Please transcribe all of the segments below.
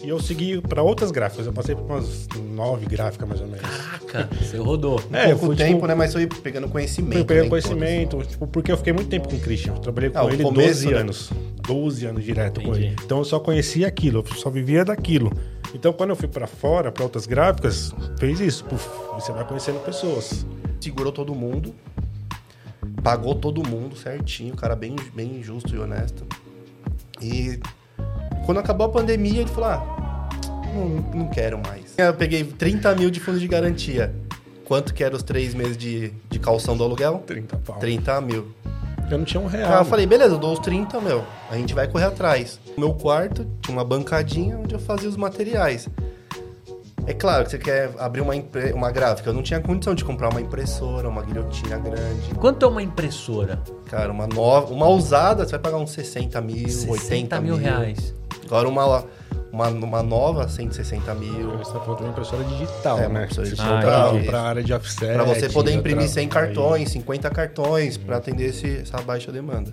e eu segui para outras gráficas. Eu passei por umas 9 gráficas, mais ou menos. Caraca, você rodou. Eu pouco fui, tempo, tipo, né? Mas foi pegando conhecimento. fui pegando né, conhecimento, tipo, porque eu fiquei muito tempo com o Christian. Eu trabalhei com o ele começo, 12 né? anos. 12 anos direto com Entendi. ele. Então eu só conhecia aquilo, eu só vivia daquilo. Então quando eu fui para fora, para outras gráficas, fez isso. Puf, você vai conhecendo pessoas. Segurou todo mundo. Pagou todo mundo certinho. Cara bem justo e honesto. E quando acabou a pandemia, ele falou, não quero mais. Eu peguei 30 mil de fundo de garantia. Quanto que era os 3 meses de calção do aluguel? 30 pau. 30 mil. Eu não tinha um real. Aí eu falei, beleza, eu dou os 30, a gente vai correr atrás. No meu quarto tinha uma bancadinha onde eu fazia os materiais. É claro que você quer abrir uma gráfica. Eu não tinha condição de comprar uma impressora, uma guilhotina grande. Quanto é uma impressora? Cara, uma usada, você vai pagar uns 60 mil, 80 mil reais. Agora uma nova, 160 mil. Você tá falando de uma impressora digital, Uma né? impressora Você digital. compra pra área de offset. Pra você poder imprimir outra- 100 cartões, 50 cartões, pra atender essa baixa demanda.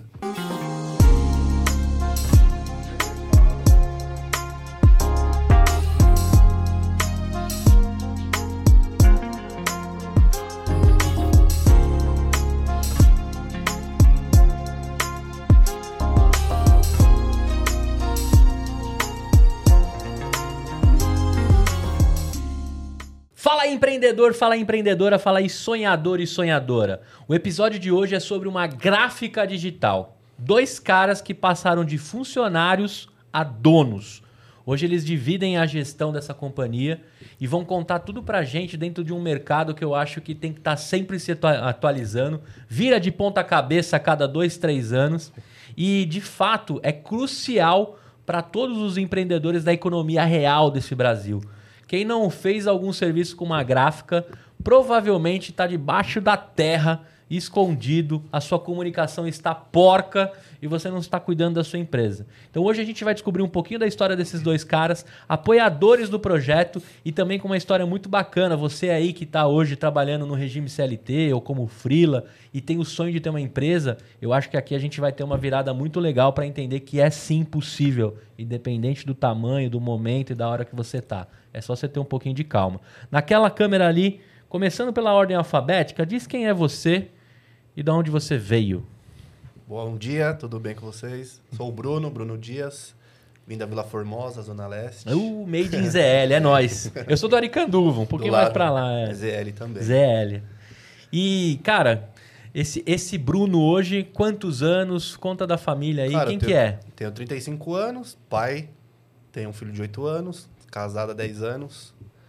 Fala aí, empreendedor, fala aí, empreendedora, fala aí, sonhador e sonhadora. O episódio de hoje é sobre uma gráfica digital. 2 caras que passaram de funcionários a donos. Hoje eles dividem a gestão dessa companhia e vão contar tudo pra gente dentro de um mercado que eu acho que tem que estar sempre se atualizando. Vira de ponta cabeça a cada 2, 3 anos. E, de fato, é crucial para todos os empreendedores da economia real desse Brasil. Quem não fez algum serviço com uma gráfica, provavelmente está debaixo da terra, escondido, a sua comunicação está porca e você não está cuidando da sua empresa. Então hoje a gente vai descobrir um pouquinho da história desses 2 caras, apoiadores do projeto e também com uma história muito bacana. Você aí que está hoje trabalhando no regime CLT ou como freela e tem o sonho de ter uma empresa, eu acho que aqui a gente vai ter uma virada muito legal para entender que é sim possível, independente do tamanho, do momento e da hora que você está. É só você ter um pouquinho de calma. Naquela câmera ali, começando pela ordem alfabética, diz quem é você e de onde você veio. Bom dia, tudo bem com vocês? Sou o Bruno Dias, vim da Vila Formosa, Zona Leste. Made in ZL, é nóis. Eu sou do Aricanduva, um pouquinho mais pra lá. É. ZL também. ZL. E, cara, esse Bruno hoje, quantos anos? Conta da família aí, Cara, quem que é? Tenho 35 anos, pai, tenho um filho de 8 anos, casado há 10 anos.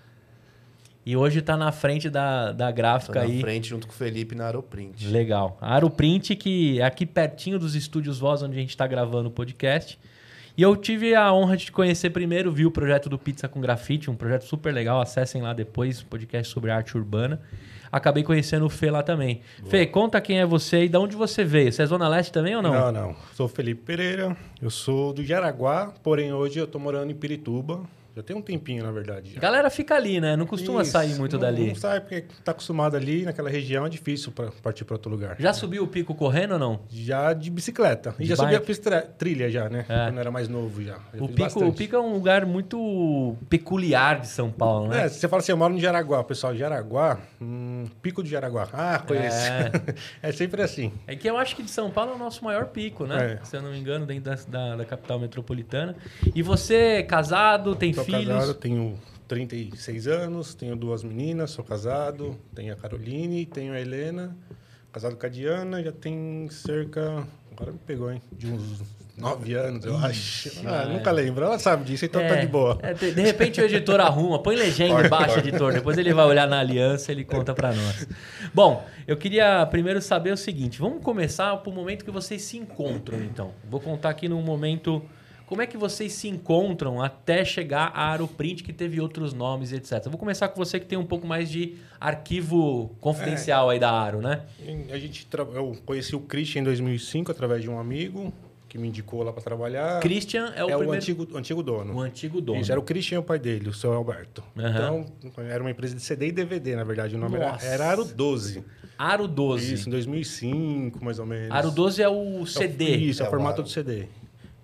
E hoje tá na frente da gráfica Tô na aí. frente junto com o Felipe na Aeroprint. Legal. A Aeroprint, que é aqui pertinho dos estúdios Voz, onde a gente está gravando o podcast. E eu tive a honra de te conhecer primeiro, vi o projeto do Pizza com Grafite, um projeto super legal, acessem lá depois, podcast sobre arte urbana. Acabei conhecendo o Fê lá também. Boa. Fê, conta quem é você e de onde você veio. Você é Zona Leste também ou não? Não. Sou Felipe Pereira, eu sou do Jaraguá, porém hoje eu tô morando em Pirituba. Já tem um tempinho, na verdade. Já. A galera fica ali, né? Não costuma sair muito dali. Não sai porque tá acostumado ali, naquela região é difícil pra partir para outro lugar. Já subiu o pico correndo ou não? Já de bicicleta. E já subi, fiz trilha já, né? Quando era mais novo já. O pico é um lugar muito peculiar de São Paulo, né? Você fala assim, eu moro no Jaraguá. Pessoal, Jaraguá, Pico do Jaraguá. Ah, conheço. É sempre assim. É que eu acho que de São Paulo é o nosso maior pico, né? Se eu não me engano, dentro da capital metropolitana. E você, casado, tem filhos? Casado, tenho 36 anos, tenho 2 meninas, sou casado, tenho a Caroline, tenho a Helena, casado com a Diana, já tem cerca, agora me pegou, hein, de uns 9 anos, eu acho. Nunca lembro, ela sabe disso, então tá de boa. De repente o editor arruma, põe legenda embaixo, editor, depois ele vai olhar na aliança e ele conta pra nós. Bom, eu queria primeiro saber o seguinte, vamos começar pro momento que vocês se encontram, então. Vou contar aqui num momento... Como é que vocês se encontram até chegar à Aeroprint, que teve outros nomes, etc? Eu vou começar com você que tem um pouco mais de arquivo confidencial aí da Aero, né? Eu conheci o Christian em 2005 através de um amigo que me indicou lá para trabalhar. Christian é o primeiro... antigo dono. O antigo dono. Isso, era o Christian e o pai dele, o seu Alberto. Então, era uma empresa de CD e DVD, na verdade. O nome era Aro 12. Aro 12. Isso, em 2005, mais ou menos. Aro 12 é o CD. Isso, é o formato do CD.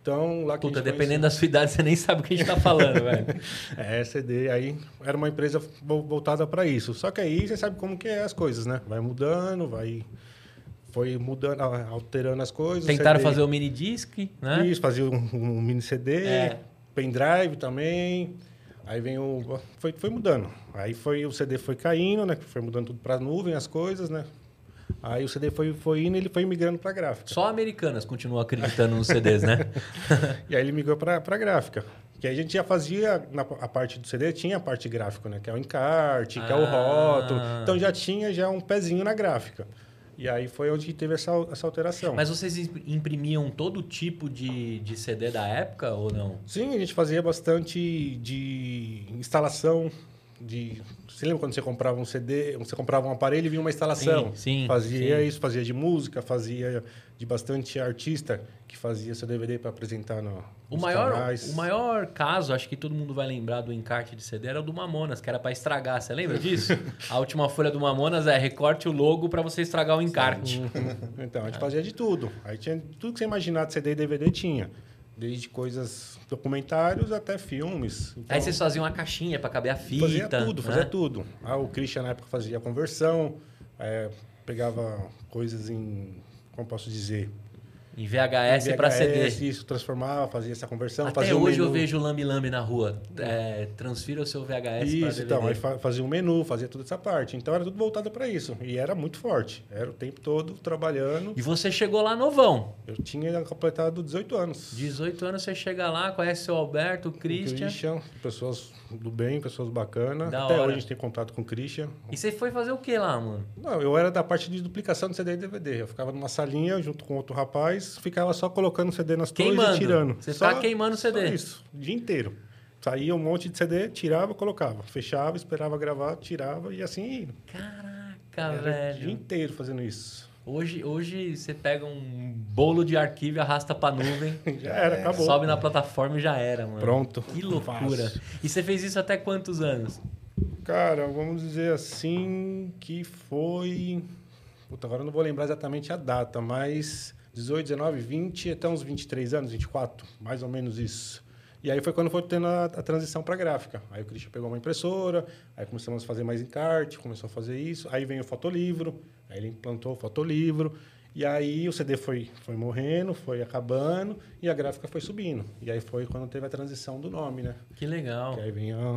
Então, lá que Puta, a gente dependendo da sua idade, você nem sabe o que a gente tá falando, velho. CD, aí era uma empresa voltada para isso. Só que aí você sabe como que é as coisas, né? Vai mudando, foi mudando, alterando as coisas. Tentaram CD, fazer o mini disc, né? isso, fazia um mini CD, pendrive também. Aí foi mudando. Aí o CD foi caindo, né? Foi mudando tudo para nuvem, as coisas, né? Aí o CD foi indo e ele foi migrando para gráfica. Só Americanas continuam acreditando nos CDs, né? E aí ele migrou para gráfica. Que aí a gente já fazia, a parte do CD tinha a parte gráfica, né? Que é o encarte, que é o rótulo. Então já tinha um pezinho na gráfica. E aí foi onde teve essa alteração. Mas vocês imprimiam todo tipo de CD da época ou não? Sim, a gente fazia bastante de instalação. Você lembra quando você comprava um CD, você comprava um aparelho e vinha uma instalação? Sim. Fazia isso, fazia de música, fazia de bastante artista que fazia seu DVD para apresentar nos canais. O maior caso, acho que todo mundo vai lembrar do encarte de CD, era o do Mamonas, que era para estragar. Você lembra disso? A última folha do Mamonas recorte o logo para você estragar o encarte. Então, a gente fazia de tudo. Aí tinha tudo que você imaginar de CD e DVD tinha. Desde coisas, documentários até filmes. Então, Aí vocês faziam uma caixinha para caber a fita. Fazia tudo. O Christian na época fazia a conversão, pegava coisas como posso dizer? Em VHS para CD. Isso, transformava, fazia essa conversão. Até fazia hoje menu. eu vejo lambe-lambe na rua. Transfira o seu VHS para DVD. Isso, então, aí fazia um menu, fazia toda essa parte. Então era tudo voltado para isso. E era muito forte. Era o tempo todo trabalhando. E você chegou lá novão. Eu tinha completado 18 anos. 18 anos você chega lá, conhece o seu Alberto, o Christian. Pessoas do bem, pessoas bacanas. Da Até hora. hoje a gente tem contato com o Christian. E você foi fazer o que lá, mano? Não, eu era da parte de duplicação de CD e DVD. Eu ficava numa salinha junto com outro rapaz, ficava só colocando CD nas torres e tirando. Você ficava queimando CD. Só isso, o dia inteiro. Saía um monte de CD, tirava, colocava. Fechava, esperava gravar, tirava e assim ia. Caraca, Era o dia velho. inteiro fazendo isso. Hoje você pega um bolo de arquivo e arrasta pra nuvem. Já era, acabou. Sobe na plataforma e já era, mano. Pronto. Que loucura. Fácil. E você fez isso até quantos anos? Cara, vamos dizer assim que foi... Puta, agora eu não vou lembrar exatamente a data, mas 18, 19, 20, até uns 23 anos, 24, mais ou menos isso. E aí foi quando foi tendo a transição para gráfica. Aí o Christian pegou uma impressora, aí começamos a fazer mais encarte, começou a fazer isso. Aí veio o fotolivro, aí ele implantou o fotolivro. E aí o CD foi morrendo, foi acabando e a gráfica foi subindo. E aí foi quando teve a transição do nome, né? Que legal. Que aí vinha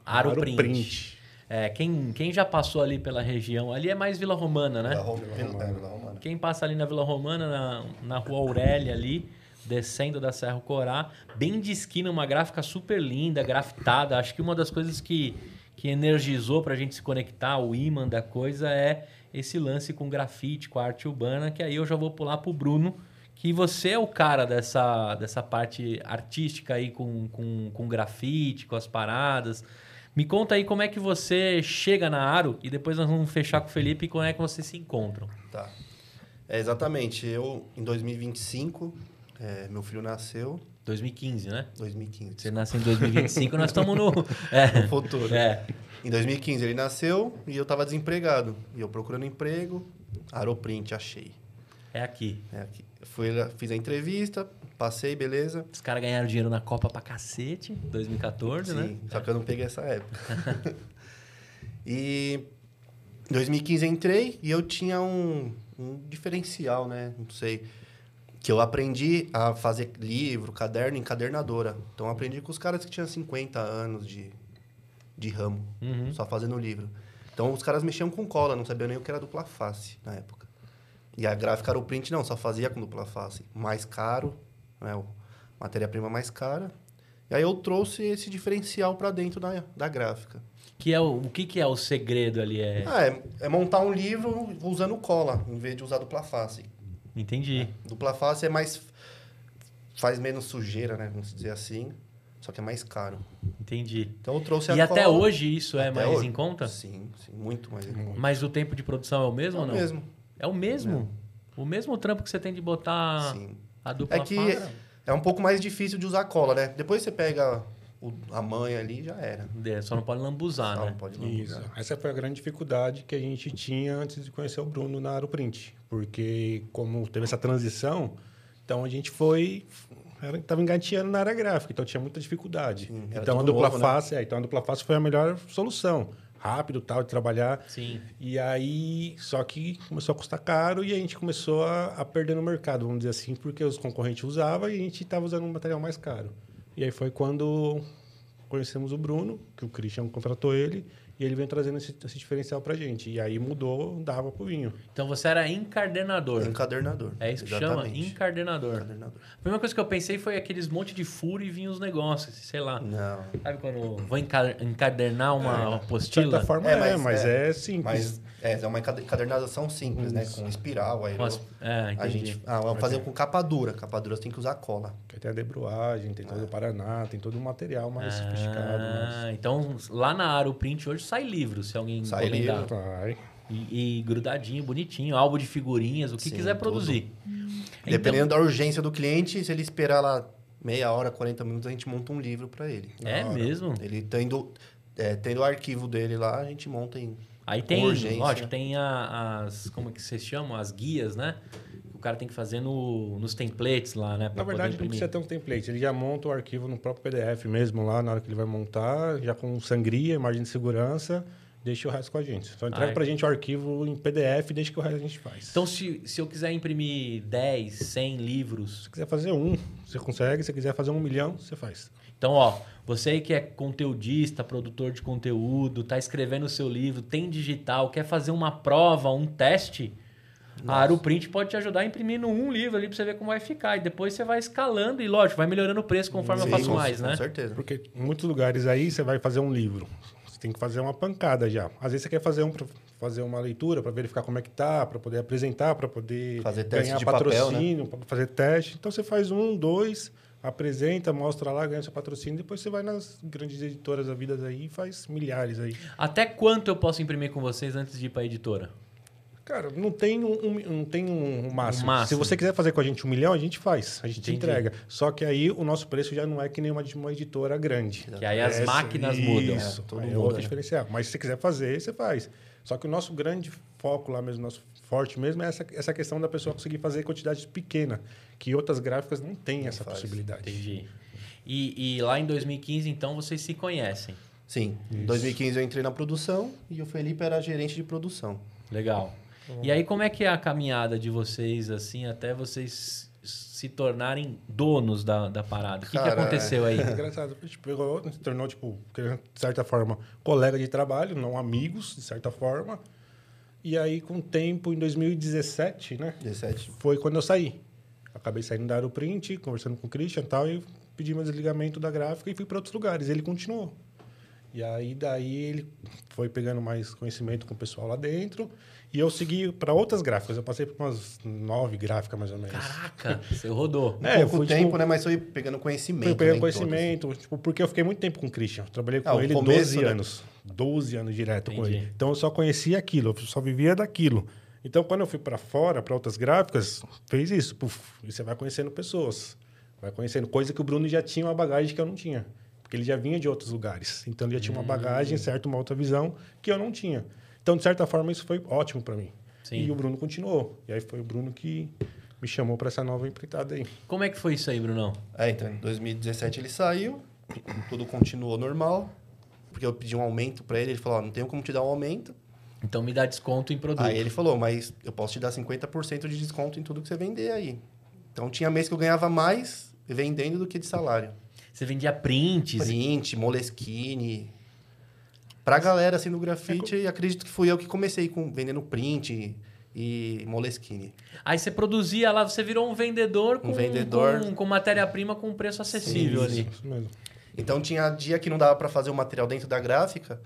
Aroprint. Quem já passou ali pela região, ali é mais Vila Romana, né? Vila Romana. Quem passa ali na Vila Romana, na Rua Aurélia ali, descendo da Serra Corá, bem de esquina, uma gráfica super linda, grafitada. Acho que uma das coisas que energizou pra gente se conectar, o imã da coisa, é esse lance com grafite, com a arte urbana, que aí eu já vou pular pro Bruno, que você é o cara dessa parte artística aí com grafite, com as paradas. Me conta aí como é que você chega na Aro e depois nós vamos fechar com o Felipe e como é que vocês se encontram. Tá. Exatamente. Eu, em 2025, meu filho nasceu. 2015, né? 2015. Você nasceu em 2025, nós estamos no... No futuro. Em 2015 ele nasceu e eu estava desempregado. E eu procurando emprego, Aroprint, achei. É aqui. Aqui. Fui lá, fiz a entrevista, passei, beleza. Os caras ganharam dinheiro na Copa pra cacete, 2014, né? Sim, só que eu não peguei essa época. E em 2015 entrei e eu tinha um diferencial, né? Não sei. Que eu aprendi a fazer livro, caderno, encadernadora. Então eu aprendi com os caras que tinham 50 anos de ramo, só fazendo livro. Então os caras mexiam com cola, não sabiam nem o que era dupla face na época. E a gráfica Aroprint não, só fazia com dupla face. Mais caro, né? Matéria-prima mais cara. E aí eu trouxe esse diferencial para dentro da gráfica. O que é o segredo ali? É montar um livro usando cola, em vez de usar dupla face. Entendi. Dupla face é mais... faz menos sujeira, né? Vamos dizer assim. Só que é mais caro. Entendi. Então eu trouxe E a cola. até hoje isso é Até mais hoje? em conta? Sim, muito mais em conta. Mas o tempo de produção é o mesmo ou não? mesmo. É o mesmo? O mesmo trampo que você tem de botar Sim. a dupla É que face? é um pouco mais difícil de usar cola, né? Depois você pega a manha ali, já era. Só não pode lambuzar, Só né? não pode Isso. lambuzar. Essa foi a grande dificuldade que a gente tinha antes de conhecer o Bruno na Aroprint. Porque como teve essa transição, então a gente foi Tava engateando na área gráfica, então tinha muita dificuldade. Sim, era Então a tudo dupla novo, né? face, então a dupla face foi a melhor solução. Rápido, tal, de trabalhar. Sim. E aí, só que começou a custar caro e a gente começou a perder no mercado, vamos dizer assim, porque os concorrentes usavam e a gente estava usando um material mais caro. E aí foi quando conhecemos o Bruno, que o Christian contratou ele, e ele vem trazendo esse diferencial pra gente. E aí mudou da água pro vinho. Então você era encardenador. Encadernador. É isso que Exatamente. chama? Encardenador. Encadernador. A primeira coisa que eu pensei foi aqueles monte de furo e vinha os negócios, sei lá. Não. Sabe quando vou encadernar uma De apostila? certa forma mas é simples. Mas é uma encadernação simples, né? Com espiral. Aí a Entendi. gente vamos fazer com capa dura. Capa dura você tem que usar cola. Porque tem a debruagem, tem todo o Paraná, tem todo um material mais sofisticado. Mais... Então lá na Aro Print hoje sai livro, se alguém Sai encomendar. livro. Vai. E grudadinho, bonitinho, álbum de figurinhas, o que Sim, quiser tudo. produzir. Dependendo da urgência do cliente, se ele esperar lá meia hora, 40 minutos, a gente monta um livro para ele. É mesmo? Ele tendo o arquivo dele lá, a gente monta em Aí tem, urgência. lógico, tem as, como é que vocês chamam? As guias, né? O cara tem que fazer nos templates lá, né? Pra Na verdade, poder não precisa imprimir. ter um template. Ele já monta o arquivo no próprio PDF mesmo lá, na hora que ele vai montar, já com sangria, imagem de segurança, deixa o resto com a gente. Só entrega pra gente o arquivo em PDF, deixa que o resto a gente faz. Então, se eu quiser imprimir 10, 100 livros... Se quiser fazer um, você consegue. Se quiser fazer 1 milhão, você faz. Então, ó, você aí que é conteudista, produtor de conteúdo, tá escrevendo o seu livro, tem digital, quer fazer uma prova, um teste... A Aro Print pode te ajudar imprimindo um livro ali pra você ver como vai ficar. E depois você vai escalando e, lógico, vai melhorando o preço conforme eu faço mais, né? Com certeza. Porque em muitos lugares aí você vai fazer um livro. Você tem que fazer uma pancada já. Às vezes você quer fazer uma leitura para verificar como é que tá, para poder apresentar, para poder Fazer teste ganhar de papel, patrocínio, para fazer teste. Então você faz 1, 2, apresenta, mostra lá, ganha seu patrocínio. Depois você vai nas grandes editoras da vida aí e faz milhares aí. Até quanto eu posso imprimir com vocês antes de ir pra editora? Cara, não tem um máximo. máximo. Se você quiser fazer com a gente 1 milhão, a gente faz. A gente Entendi. entrega. Só que aí o nosso preço já não é que nem uma editora grande. Que aí as máquinas mudam. Isso, todo aí é mundo, outro né? diferencial. Mas se você quiser fazer, você faz. Só que o nosso grande foco lá mesmo, nosso forte mesmo, é essa questão da pessoa conseguir fazer quantidades pequenas, que outras gráficas não têm essa faz. possibilidade. Entendi. E lá em 2015, então, vocês se conhecem. Sim. Em 2015 eu entrei na produção e o Felipe era gerente de produção. Legal. E aí, como é que é a caminhada de vocês, assim, até vocês se tornarem donos da parada? O que Cara, aconteceu aí? É engraçado. A gente pegou, se tornou, tipo, de certa forma, colega de trabalho, não amigos, de certa forma. E aí, com o tempo, em 2017, né? 17. Foi quando eu saí. Acabei saindo da Aro Print, conversando com o Christian e tal, e pedi meu desligamento da gráfica e fui para outros lugares. Ele continuou. E aí, daí, ele foi pegando mais conhecimento com o pessoal lá dentro. E eu segui para outras gráficas. Eu passei por umas 9 gráficas, mais ou menos. Caraca, você rodou. Pouco fui, tempo, tipo, né? Mas foi pegando conhecimento. fui pegando né, em conhecimento, tipo, porque eu fiquei muito tempo com o Christian. Eu trabalhei com o ele começo, 12 né? anos. 12 anos direto com Entendi. ele. Então, eu só conhecia aquilo. Eu só vivia daquilo. Então, quando eu fui para fora, para outras gráficas, fez isso. Puf, e você vai conhecendo pessoas. Vai conhecendo coisa que o Bruno já tinha uma bagagem que eu não tinha. Porque ele já vinha de outros lugares. Então, ele já tinha uma bagagem, certo? Uma outra visão que eu não tinha. Então, de certa forma, isso foi ótimo para mim. Sim. E o Bruno continuou. E aí foi o Bruno que me chamou para essa nova empreitada aí. Como é que foi isso aí, Brunão? Então, em 2017 ele saiu, tudo continuou normal, porque eu pedi um aumento para ele, ele falou, não tenho como te dar um aumento. Então me dá desconto em produto. Aí ele falou, mas eu posso te dar 50% de desconto em tudo que você vender aí. Então, tinha mês que eu ganhava mais vendendo do que de salário. Você vendia prints. Print, Moleskine. Pra galera, assim, do grafite, acredito que fui eu que comecei vendendo print e Moleskine. Aí você produzia lá, você virou um vendedor com matéria-prima com preço acessível ali. Isso mesmo. Então, tinha dia que não dava para fazer o material dentro da gráfica,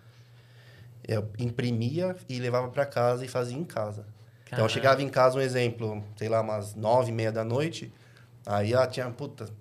eu imprimia e levava para casa e fazia em casa. Então, eu chegava em casa, um exemplo, sei lá, umas 9h30 da noite, aí tinha,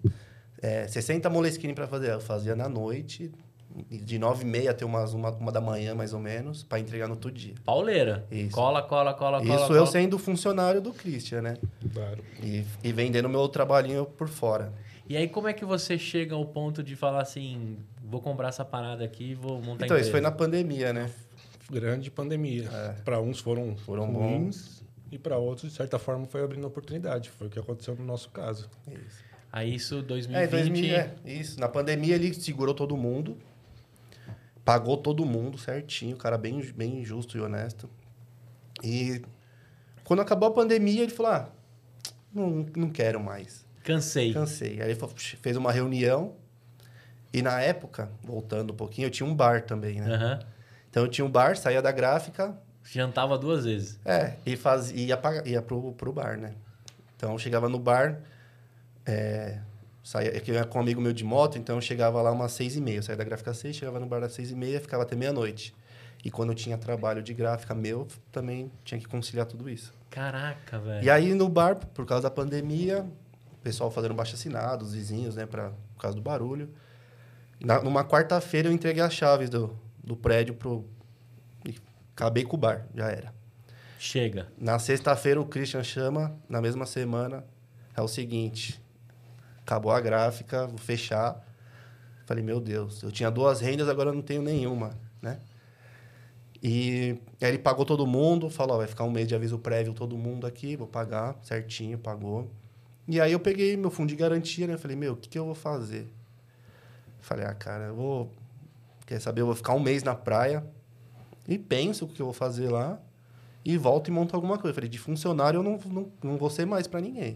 60 Moleskine para fazer. Eu fazia na noite, de 9h30 até uma da manhã, mais ou menos, para entregar no outro dia. Pauleira. Isso. Cola. Isso eu sendo funcionário do Christian, né? Claro. E vendendo meu trabalhinho por fora. E aí, como é que você chega ao ponto de falar assim, vou comprar essa parada aqui e vou montar Então, empresa? isso foi na pandemia, né? Grande pandemia. Para uns foram ruins e para outros, de certa forma, foi abrindo oportunidade. Foi o que aconteceu no nosso caso. Isso. Aí isso, 2020... Isso. Na pandemia ele segurou todo mundo, pagou todo mundo certinho, cara bem, bem justo e honesto. E quando acabou a pandemia, ele falou, não quero mais. Cansei. Aí ele fez uma reunião e na época, voltando um pouquinho, eu tinha um bar também, né? Aham. Então eu tinha um bar, saía da gráfica... Jantava 2 vezes. E ia pro bar, né? Então, eu chegava no bar, saía eu ia com um amigo meu de moto, então eu chegava lá umas 6h30. Eu saía da gráfica 6, chegava no bar às 6h30, ficava até meia-noite. E quando eu tinha trabalho de gráfica meu, também tinha que conciliar tudo isso. Caraca, velho. E aí, no bar, por causa da pandemia, o pessoal fazendo baixo-assinado, os vizinhos, né? Por causa do barulho. Numa quarta-feira, eu entreguei as chaves do prédio e acabei com o bar, já era. Chega. Na sexta-feira, o Christian chama, na mesma semana, é o seguinte, acabou a gráfica, vou fechar. Falei, meu Deus, eu tinha 2 rendas, agora eu não tenho nenhuma, né? E aí ele pagou todo mundo, falou, vai ficar 1 mês de aviso prévio todo mundo aqui, vou pagar certinho, pagou. E aí eu peguei meu fundo de garantia, né? Falei, meu, o que eu vou fazer? Falei, cara, quer saber, eu vou ficar 1 mês na praia e penso o que eu vou fazer lá e volto e monto alguma coisa. Falei, de funcionário eu não vou ser mais pra ninguém.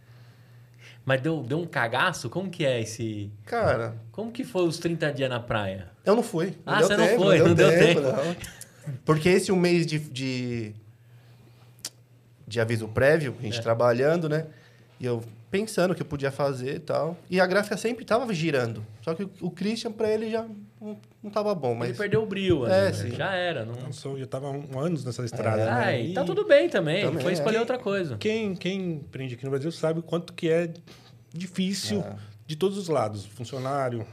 Mas deu um cagaço? Como que é esse... Cara... Como que foi os 30 dias na praia? Eu não fui. Você não foi? Não deu tempo. Não. Porque esse 1 mês de aviso prévio, a gente trabalhando, né? E eu pensando o que eu podia fazer e tal. E a gráfica sempre tava girando. Só que o Christian, pra ele, já não tava bom. Mas... Ele perdeu o brilho, sim. Já era. Não... Já tava anos nessa estrada, né? E tá tudo bem também. Também Foi escolher outra coisa. Quem empreende aqui no Brasil sabe o quanto que é difícil de todos os lados. Funcionário,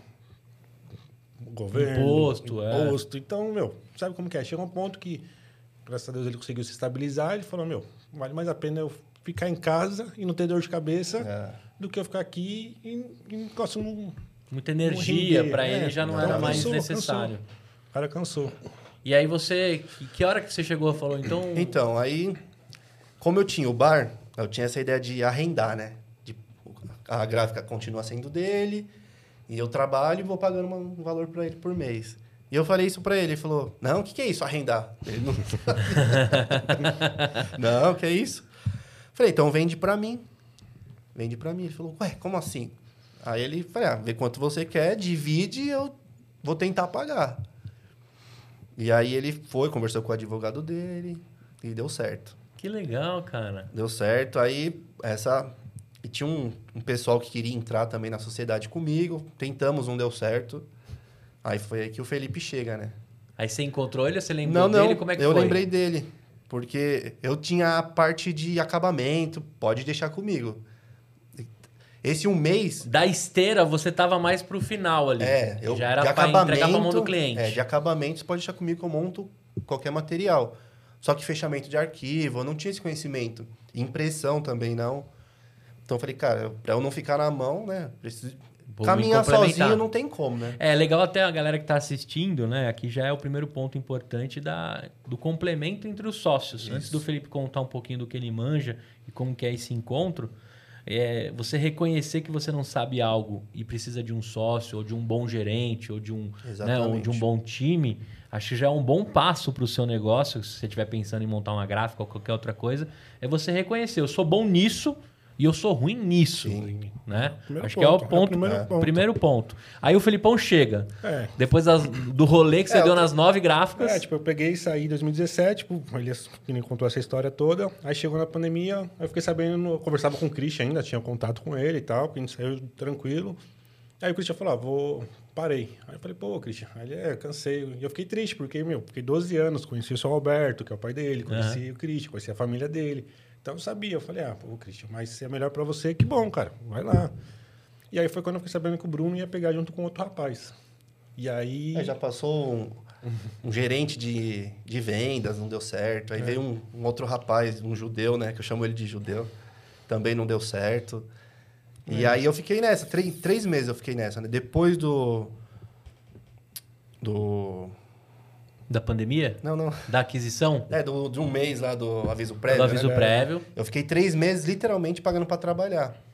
governo, imposto. Então, sabe como que é? Chega um ponto que, graças a Deus, ele conseguiu se estabilizar. Ele falou, vale mais a pena eu ficar em casa e não ter dor de cabeça do que eu ficar aqui e não posso... Muita energia para ele já não era mais necessário. O cara cansou. E aí você... Que hora que você chegou e falou, então... Então, aí... Como eu tinha o bar, eu tinha essa ideia de arrendar, né? A gráfica continua sendo dele e eu trabalho e vou pagando um valor para ele por mês. E eu falei isso para ele. Ele falou, não, o que é isso, arrendar? Ele não sabe. Não, o que é isso? Falei, então vende para mim. Vende para mim. Ele falou, ué, como assim? Aí ele falou, vê quanto você quer, divide e eu vou tentar pagar. E aí ele conversou com o advogado dele e deu certo. Que legal, cara. Deu certo. Aí e tinha um pessoal que queria entrar também na sociedade comigo. Tentamos, não deu certo. Aí foi aí que o Felipe chega, né? Aí você encontrou ele, você lembrou dele? Como é que foi? Eu lembrei dele. Porque eu tinha a parte de acabamento. Pode deixar comigo. Esse 1 mês... Da esteira, você tava mais pro final ali. Já era para entregar pra mão do cliente. De acabamento, você pode deixar comigo que eu monto qualquer material. Só que fechamento de arquivo, eu não tinha esse conhecimento. Impressão também não. Então eu falei, cara, pra eu não ficar na mão, né? Preciso caminhar sozinho, não tem como, né? É legal até a galera que tá assistindo, né? Aqui já é o primeiro ponto importante do complemento entre os sócios. Isso. Antes do Felipe contar um pouquinho do que ele manja e como que é esse encontro, você reconhecer que você não sabe algo e precisa de um sócio, ou de um bom gerente, ou de um bom time, acho que já é um bom passo para o seu negócio, se você estiver pensando em montar uma gráfica ou qualquer outra coisa, é você reconhecer, eu sou bom nisso e eu sou ruim nisso. Sim. Né? Acho que é o primeiro ponto. Aí o Felipão chega. Depois do rolê que você deu nas 9 gráficas. Eu peguei e saí em 2017, ele contou essa história toda. Aí chegou na pandemia, aí eu fiquei sabendo, eu conversava com o Christian ainda, tinha contato com ele e tal, porque a gente saiu tranquilo. Aí o Christian falou, parei. Aí eu falei, Christian, aí ele, cansei. E eu fiquei triste, porque, fiquei 12 anos, conheci o seu Alberto, que é o pai dele, conheci o Christian, conheci a família dele. Então eu sabia, eu falei, Christian, mas se é melhor pra você, que bom, cara, vai lá. E aí foi quando eu fiquei sabendo que o Bruno ia pegar junto com outro rapaz. E aí... já passou um gerente de vendas, não deu certo. Aí veio um outro rapaz, um judeu, né, que eu chamo ele de judeu, também não deu certo. E aí eu fiquei nessa, 3 meses eu fiquei nessa, né? Depois Da pandemia? Não. Da aquisição? De 1 mês lá do aviso prévio. Do aviso prévio. Eu fiquei 3 meses literalmente pagando para trabalhar.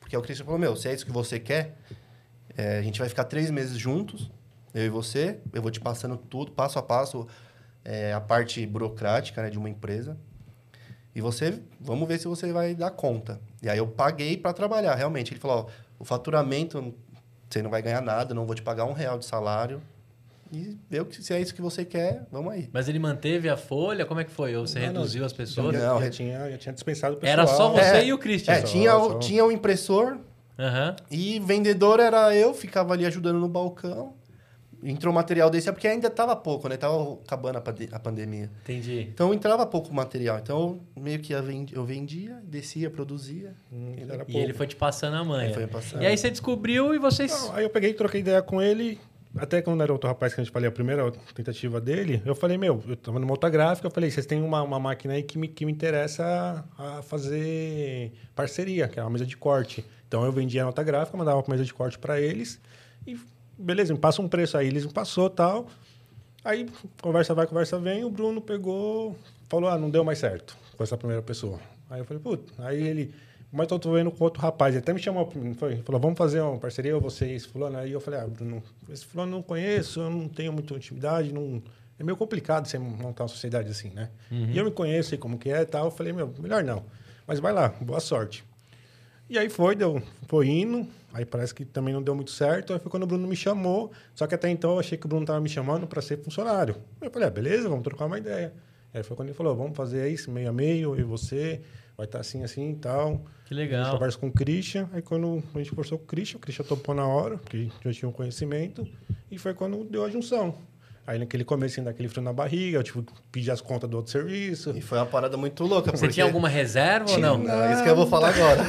Porque o Christian falou, se é isso que você quer, a gente vai ficar 3 meses juntos, eu e você, eu vou te passando tudo, passo a passo, a parte burocrática, né, de uma empresa. E vamos ver se você vai dar conta. E aí eu paguei para trabalhar, realmente. Ele falou, o faturamento, você não vai ganhar nada, não vou te pagar R$1 de salário. E ver se é isso que você quer, vamos aí. Mas ele manteve a folha? Como é que foi? Ou você reduziu as pessoas? Não, já tinha dispensado o pessoal. Era só você e o Christian? Tinha o impressor e vendedor era eu, ficava ali ajudando no balcão. Entrou material desse, porque ainda estava pouco, né? Tava acabando a pandemia. Entendi. Então entrava pouco material. Então meio que eu vendia, descia, produzia. E ele foi te passando a manha. Foi passando. E aí você descobriu e vocês... Não, aí eu peguei e troquei ideia com ele. Até quando era outro rapaz que a gente falei, a primeira tentativa dele, eu falei, eu tava numa outra gráfica, eu falei, vocês têm uma máquina aí que me interessa a fazer parceria, que é uma mesa de corte. Então eu vendia a outra gráfica, mandava uma mesa de corte para eles e beleza, me passa um preço aí, eles me passou tal. Aí conversa vai, conversa vem, o Bruno pegou, falou, não deu mais certo com essa primeira pessoa. Aí eu falei, aí ele... Mas eu tô vendo com outro rapaz, ele até me chamou, falou, vamos fazer uma parceria, eu, você e esse fulano. Aí eu falei, Bruno, esse fulano eu não conheço, eu não tenho muita intimidade, é meio complicado você montar uma sociedade assim, né? E eu me conheço, sei como que é e tal, eu falei, melhor não, mas vai lá, boa sorte. E aí foi indo, aí parece que também não deu muito certo, aí foi quando o Bruno me chamou, só que até então eu achei que o Bruno tava me chamando para ser funcionário. Eu falei, beleza, vamos trocar uma ideia. Aí foi quando ele falou, vamos fazer isso, meio a meio, eu e você, vai estar assim e tal. Que legal. A gente conversa com o Christian, aí quando a gente conversou com o Christian topou na hora, porque já tinha um conhecimento, e foi quando deu a junção. Aí naquele começo, daquele frio na barriga, eu tive que pedir as contas do outro serviço. E foi uma parada muito louca. Você tinha alguma reserva ou não? É isso que eu vou falar agora.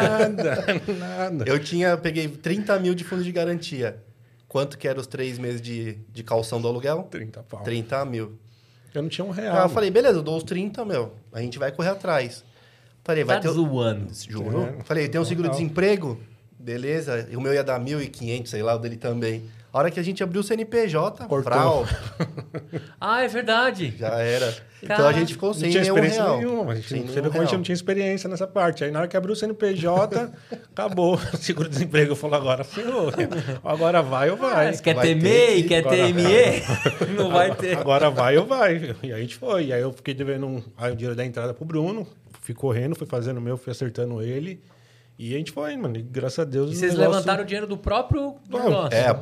Nada. Peguei 30 mil de fundo de garantia. Quanto que era os 3 meses de calção do aluguel? 30 pau. 30 mil. Eu não tinha R$1. Aí eu falei, beleza, eu dou os 30, a gente vai correr atrás. Falei, vai ter... zoando. Juro. Falei, tem um seguro-desemprego? Beleza. O meu ia dar 1.500, sei lá, o dele também. A hora que a gente abriu o CNPJ, frau. É verdade. Já era. Então a gente ficou sem nenhum real. Nenhuma. Você viu como a gente não tinha experiência nessa parte. Aí na hora que abriu o CNPJ, acabou. O seguro-desemprego falou, agora ferrou. Agora vai ou vai. Você quer ter MEI, quer ter ME? Não vai ter. Agora vai ou vai. E aí a gente foi. E aí eu fiquei devendo o dinheiro da entrada pro Bruno. Fui correndo, fui fazendo o meu, fui acertando ele. E a gente foi, mano. E graças a Deus... E vocês levantaram o dinheiro do próprio negócio? A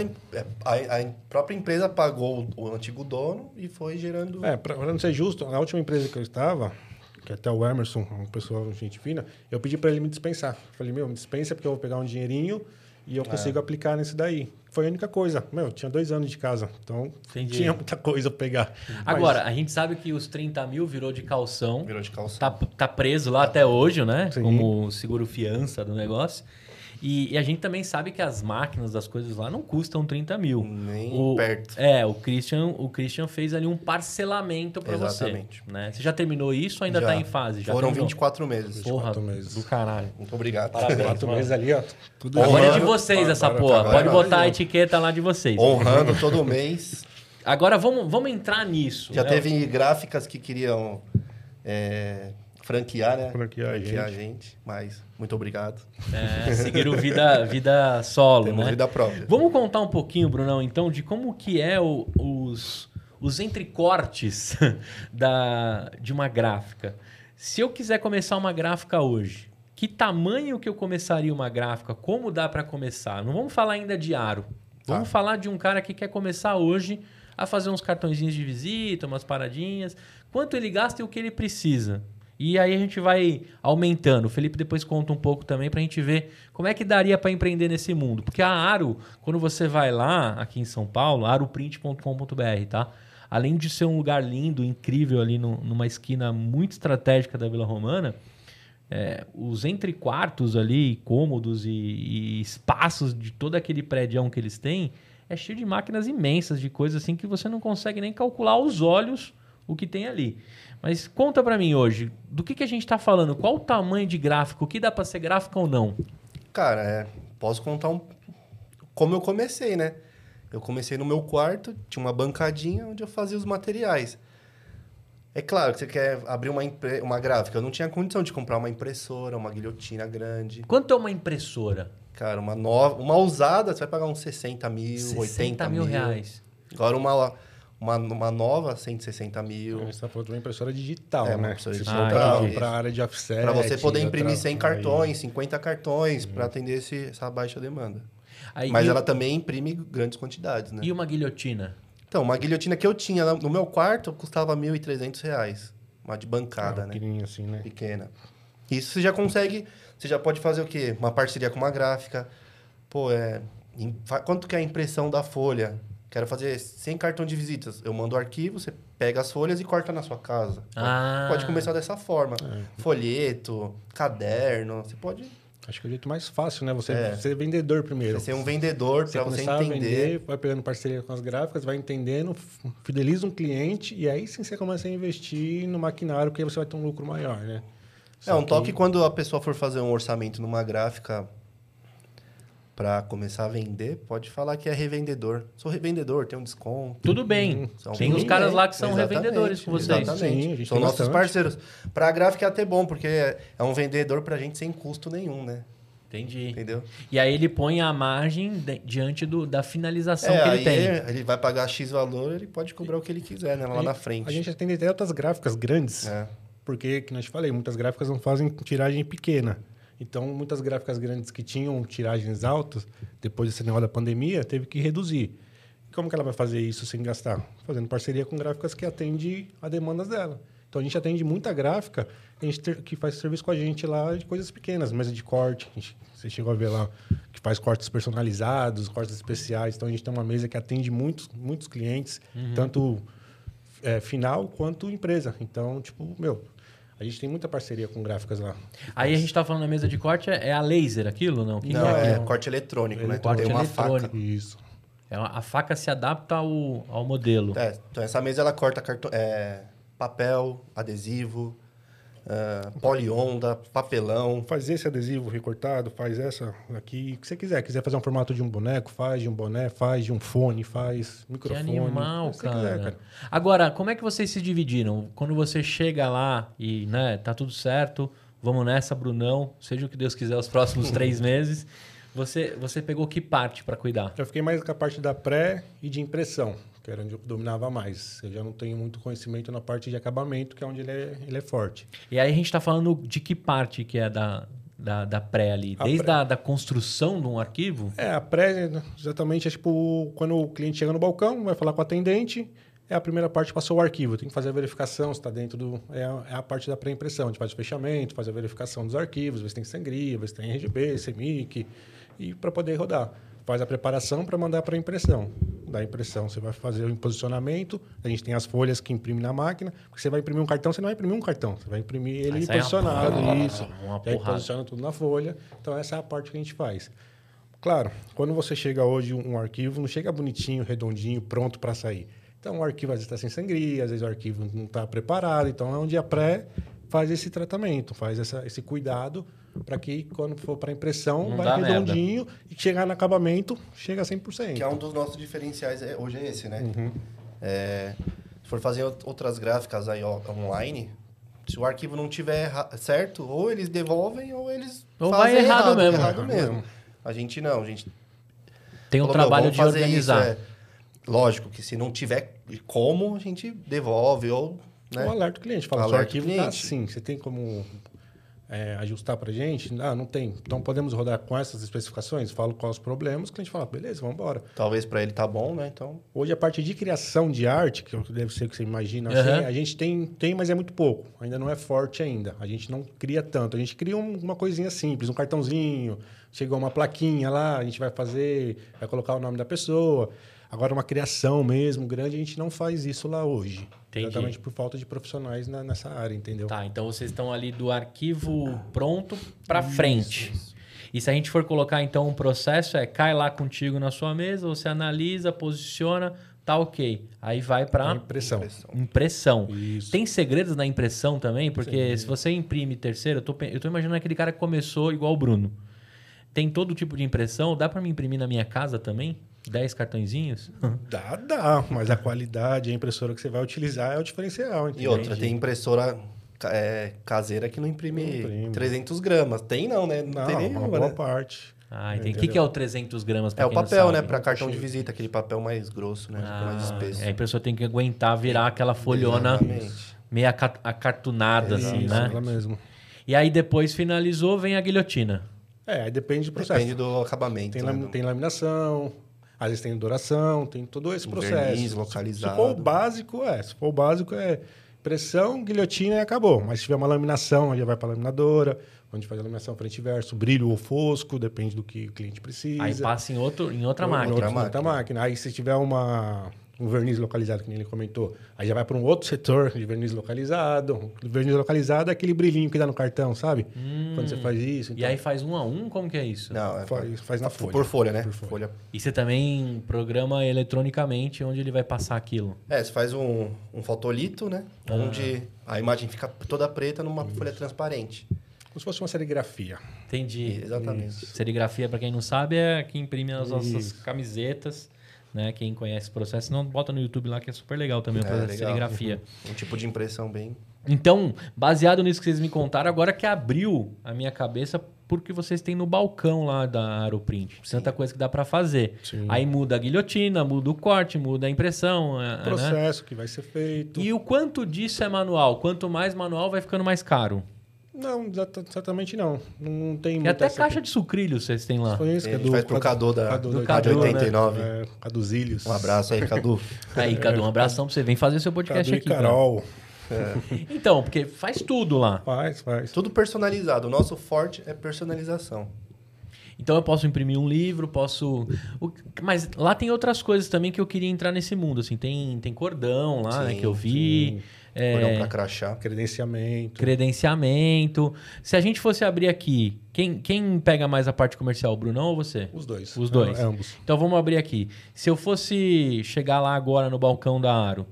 própria empresa pagou o antigo dono e foi gerando... Pra não ser justo, na última empresa que eu estava, que até o Emerson, uma pessoa, gente fina, eu pedi para ele me dispensar. Falei, me dispensa porque eu vou pegar um dinheirinho e eu consigo aplicar nesse daí. Foi a única coisa. Eu tinha 2 anos de casa, então tinha muita coisa para pegar. Agora, a gente sabe que os 30 mil virou de calção. Virou de calção. Tá preso lá até hoje, né? Sim. Como seguro fiança do negócio. E a gente também sabe que as máquinas das coisas lá não custam 30 mil. Nem perto. O Christian fez ali um parcelamento para você. Exatamente. Né? Você já terminou isso ou ainda está em fase? Já Foram terminou? 24 meses. Porra, 24 meses. do caralho. Muito obrigado. Parabéns. 4 meses ali, ó. Tudo Agora é de Honrando. vocês essa porra. agora Pode é botar a nós, etiqueta lá de vocês. Honrando todo mês. Agora vamos entrar nisso. Já né? teve gráficas que queriam franquear, né? Franquear a a gente. Mas muito obrigado. Seguiram vida solo, Temos né? vida própria. Vamos contar um pouquinho, Brunão, então, de como que é os entrecortes de uma gráfica. Se eu quiser começar uma gráfica hoje, que tamanho que eu começaria uma gráfica? Como dá para começar? Não vamos falar ainda de aro. Vamos falar de um cara que quer começar hoje a fazer uns cartõezinhos de visita, umas paradinhas. Quanto ele gasta e o que ele precisa. E aí a gente vai aumentando. O Felipe depois conta um pouco também para a gente ver como é que daria para empreender nesse mundo. Porque a Aro, quando você vai lá, aqui em São Paulo, aroprint.com.br, tá? Além de ser um lugar lindo, incrível ali numa esquina muito estratégica da Vila Romana, os entrequartos ali, cômodos e espaços de todo aquele prédião que eles têm, é cheio de máquinas imensas, de coisas assim que você não consegue nem calcular aos olhos o que tem ali. Mas conta pra mim hoje, do que a gente tá falando? Qual o tamanho de gráfico? O que dá pra ser gráfico ou não? Cara, posso contar como eu comecei, né? Eu comecei no meu quarto, tinha uma bancadinha onde eu fazia os materiais. É claro que você quer abrir uma gráfica. Eu não tinha condição de comprar uma impressora, uma guilhotina grande. Quanto é uma impressora? Cara, uma usada, você vai pagar uns 60 mil, 80 mil. reais. Agora uma nova, 160 mil. Você está falando de uma impressora digital, É, uma né? impressora Se digital. for para a área de offset. Para você poder imprimir outra- 100 cartões, 50 cartões, para atender essa baixa demanda. Aí, Mas ela também imprime grandes quantidades, né? E uma guilhotina? Então, uma guilhotina que eu tinha no meu quarto custava R$ 1.300. Uma de bancada, né? Pequenininho assim, né? Pequena. Isso você já consegue... Você já pode fazer o quê? Uma parceria com uma gráfica. Pô, quanto que é a impressão da folha? Quero fazer 100 cartões de visitas. Eu mando o arquivo, você pega as folhas e corta na sua casa. Pode começar dessa forma. Folheto, caderno, você pode... Acho que é o jeito mais fácil, né? Você ser vendedor primeiro. Você ser um vendedor para você começar entender. A vender, vai pegando parceria com as gráficas, vai entendendo, fideliza um cliente e aí sim você começa a investir no maquinário, porque aí você vai ter um lucro maior, né? Toque quando a pessoa for fazer um orçamento numa gráfica para começar a vender, pode falar que é revendedor. Sou revendedor, tem um desconto. Tudo bem. Tem os caras lá que são revendedores com vocês. Exatamente. Sim, a gente são tem nossos bastante. parceiros. Para a gráfica é até bom, porque é um vendedor para a gente sem custo nenhum, né? Entendi. Entendeu? E aí ele põe a margem diante da finalização que ele tem. Ele vai pagar X valor, ele pode cobrar o que ele quiser, né? Lá na frente. A gente atende até outras gráficas grandes, É. porque, que nós te falei, muitas gráficas não fazem tiragem pequena. Então, muitas gráficas grandes que tinham tiragens altas, depois desse negócio da pandemia, teve que reduzir. E como que ela vai fazer isso sem gastar? Fazendo parceria com gráficas que atendem a demandas dela. Então, a gente atende muita gráfica que faz serviço com a gente lá de coisas pequenas, mesa de corte. Você chegou a ver lá que faz cortes personalizados, cortes especiais. Então, a gente tem uma mesa que atende muitos clientes, tanto final quanto empresa. Então, a gente tem muita parceria com gráficas lá. Aí a gente tá falando da mesa de corte, é a laser aquilo, não? Não, é corte eletrônico, né? Corte Tem uma eletrônico. faca. Isso. A faca se adapta ao modelo. Então essa mesa ela corta papel, adesivo, polionda, papelão. Faz esse adesivo recortado, faz essa aqui, o que você quiser. Quiser fazer um formato de um boneco, faz de um boné, faz de um fone, faz Que microfone. animal, o que você cara. quiser, cara. Agora, como é que vocês se dividiram? Quando você chega lá e, né, tá tudo certo, vamos nessa, Brunão, seja o que Deus quiser os próximos 3 meses, você pegou que parte para cuidar? Eu fiquei mais com a parte da pré e de impressão, que era onde eu dominava mais. Eu já não tenho muito conhecimento na parte de acabamento, que é onde ele é forte. E aí a gente tá falando de que parte que é da pré ali? Desde da construção de um arquivo? A pré, exatamente, é tipo, quando o cliente chega no balcão, vai falar com o atendente, é a primeira parte, passou o arquivo. Tem que fazer a verificação, se está dentro do... É a parte da pré-impressão. A gente faz o fechamento, faz a verificação dos arquivos, vê se tem sangria, vê se tem RGB, CMYK, e para poder rodar. Faz a preparação para mandar para a impressão. Da impressão, você vai fazer o posicionamento. A gente tem as folhas que imprime na máquina. Porque você vai imprimir um cartão, você não vai imprimir um cartão. Você vai imprimir ele posicionado. Isso. E aí posiciona tudo na folha. Então, essa é a parte que a gente faz. Claro, quando você chega hoje um arquivo, não chega bonitinho, redondinho, pronto para sair. Então, o arquivo às vezes está sem sangria, às vezes o arquivo não está preparado. Então, é onde a pré faz esse tratamento, faz esse cuidado para que, quando for para impressão, Não vai redondinho e chegar no acabamento, chega a 100%. Que é um dos nossos diferenciais hoje é esse, né? Se for fazer outras gráficas aí online, se o arquivo não tiver certo, ou eles devolvem ou eles vai fazem errado mesmo. Errado mesmo. A gente não, a gente... Tem um trabalho de organizar. Isso, lógico que se não tiver como, a gente devolve ou... Né? Ou alerta o cliente, fala, seu Alerta o arquivo está cliente. assim, você tem como ajustar para a gente? Ah, não tem. Então, podemos rodar com essas especificações? Falo quais os problemas, o cliente fala, beleza, vamos embora. Talvez para ele tá bom, né? Então... Hoje, a parte de criação de arte, que deve ser o que você imagina, assim, a gente tem, mas é muito pouco. Ainda não é forte ainda. A gente não cria tanto. A gente cria uma coisinha simples, um cartãozinho, chegou uma plaquinha lá, a gente vai colocar o nome da pessoa. Agora, uma criação mesmo grande, a gente não faz isso lá hoje. Entendi. Exatamente por falta de profissionais nessa área, entendeu? Tá, então vocês estão ali do arquivo pronto para frente. Isso. E se a gente for colocar, então, um processo, cai lá contigo na sua mesa, você analisa, posiciona, tá ok. Aí vai para impressão. Isso. Tem segredos na impressão também? Porque se você imprime terceiro, eu tô imaginando aquele cara que começou igual o Bruno. Tem todo tipo de impressão? Dá para me imprimir na minha casa também? 10 cartõezinhos? Dá, mas a qualidade, a impressora que você vai utilizar é o diferencial. E Entendeu? outra, tem impressora caseira que não imprime 300 gramas. Tem não, né? Não tem Uma nenhuma, boa né? parte. Ah, entendi. O que é o 300 gramas? Pra É o quem não papel, sabe? né? Pra cartão de visita, aquele papel mais grosso, né? Mais espesso. A impressora tem que aguentar virar aquela folhona Exatamente. meio acartonada, assim, Isso, né? ela mesmo. E aí depois finalizou, vem a guilhotina. Aí depende do processo. Depende do acabamento. Tem, né? tem laminação, às vezes tem douração, tem todo esse processo. Verniz localizado. Se for o básico é pressão, guilhotina e acabou. Mas se tiver uma laminação, aí já vai para a laminadora, onde faz a laminação frente e verso, brilho ou fosco, depende do que o cliente precisa. Aí passa em outra Em máquina. outra máquina. Aí se tiver um verniz localizado, que nem ele comentou, aí já vai para um outro setor de verniz localizado. O verniz localizado é aquele brilhinho que dá no cartão, sabe? Quando você faz isso. E aí faz 1 a 1? Como que é isso? Não, Faz na folha. Por folha, né? Por folha. E você também programa eletronicamente onde ele vai passar aquilo. Você faz um fotolito, né? Onde a imagem fica toda preta numa folha transparente. Como se fosse uma serigrafia. Entendi. Exatamente. Serigrafia, para quem não sabe, é que imprime as nossas Isso. camisetas, né? Quem conhece o processo, não bota no YouTube lá, que é super legal também o processo de legal. serigrafia. Um tipo de impressão bem... Então, baseado nisso que vocês me contaram, agora que abriu a minha cabeça, porque vocês têm no balcão lá da Aeroprint. Tanta coisa que dá para fazer. Sim. Aí muda a guilhotina, muda o corte, muda a impressão. Né? Processo que vai ser feito. E o quanto disso é manual? Quanto mais manual, vai ficando mais caro. Não, exatamente não. Não tem E muita até essa- caixa de sucrilhos vocês têm lá. Foi isso que A gente faz pro Cadu da do Rádio Cadu, né? 89. Caduzílios. Um abraço aí, Cadu. Aí, Cadu, um abração pra você. Vem fazer seu podcast Cadu e aqui. cara. Carol. Então, porque faz tudo lá. Faz. Tudo personalizado. O nosso forte é personalização. Então eu posso imprimir um livro, Mas lá tem outras coisas também que eu queria entrar nesse mundo. Assim, tem cordão lá, né, Sim, que eu vi. Cordão pra crachá. Credenciamento. Credenciamento. Se a gente fosse abrir aqui, quem pega mais a parte comercial, o Brunão ou você? Os dois. Os dois. Ambos. Então vamos abrir aqui. Se eu fosse chegar lá agora no balcão da Aro,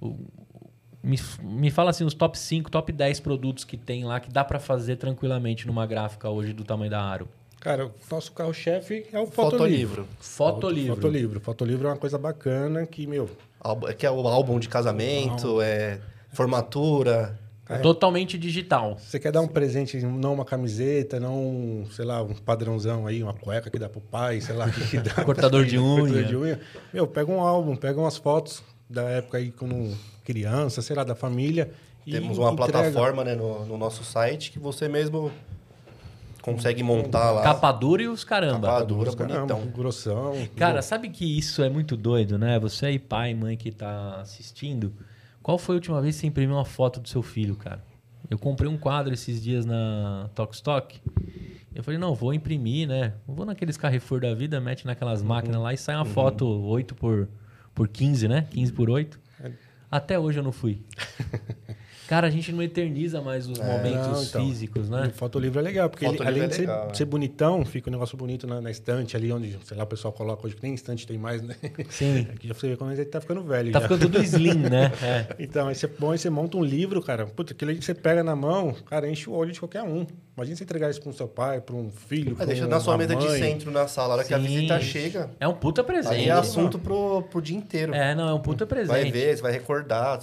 me fala assim os top 5, top 10 produtos que tem lá que dá para fazer tranquilamente numa gráfica hoje do tamanho da Aro. Cara, o nosso carro-chefe é o fotolivro. Fotolivro. Fotolivro é uma coisa bacana que, Que é o álbum de casamento, formatura. Totalmente digital. você quer dar um presente, não uma camiseta, não, sei lá, um padrãozão aí, uma cueca que dá pro pai, sei lá, o que dá. Cortador de unha. Cortador de unha. Pega um álbum, pega umas fotos da época aí como criança, sei lá, da família. Temos uma entrega. plataforma, né, no nosso site que você mesmo consegue montar lá. Capa dura e os caramba. Capa dura, Caramba, bonitão. grossão. Cara, sabe que isso é muito doido, né? Você aí, pai, mãe que tá assistindo, qual foi a última vez que você imprimiu uma foto do seu filho, cara? Eu comprei um quadro esses dias na Tokstok. Eu falei, não, vou imprimir, né? Vou naqueles Carrefour da vida, mete naquelas máquinas lá e sai uma foto 8 por 15, né? 15 por 8. Até hoje eu não fui. Cara, a gente não eterniza mais os momentos físicos, né? O fotolivro é legal, porque ele, Fotolivro além é de legal, ser bonitão, fica um negócio bonito na estante ali, onde, sei lá, o pessoal coloca hoje, que nem estante tem mais, né? Sim. Aqui já você vê como ele tá ficando velho Tá já. ficando tudo slim, né? É. Então, aí você monta um livro, cara. Puta, aquilo aí que você pega na mão, cara, enche o olho de qualquer um. Imagina você entregar isso para um seu pai, para um filho, pra Deixa na sua uma mesa de mãe. centro na sala. A hora que a Sim. visita chega, É um puta presente. aí é assunto pro dia inteiro. Não, é um puta presente. Vai ver, você vai recordar.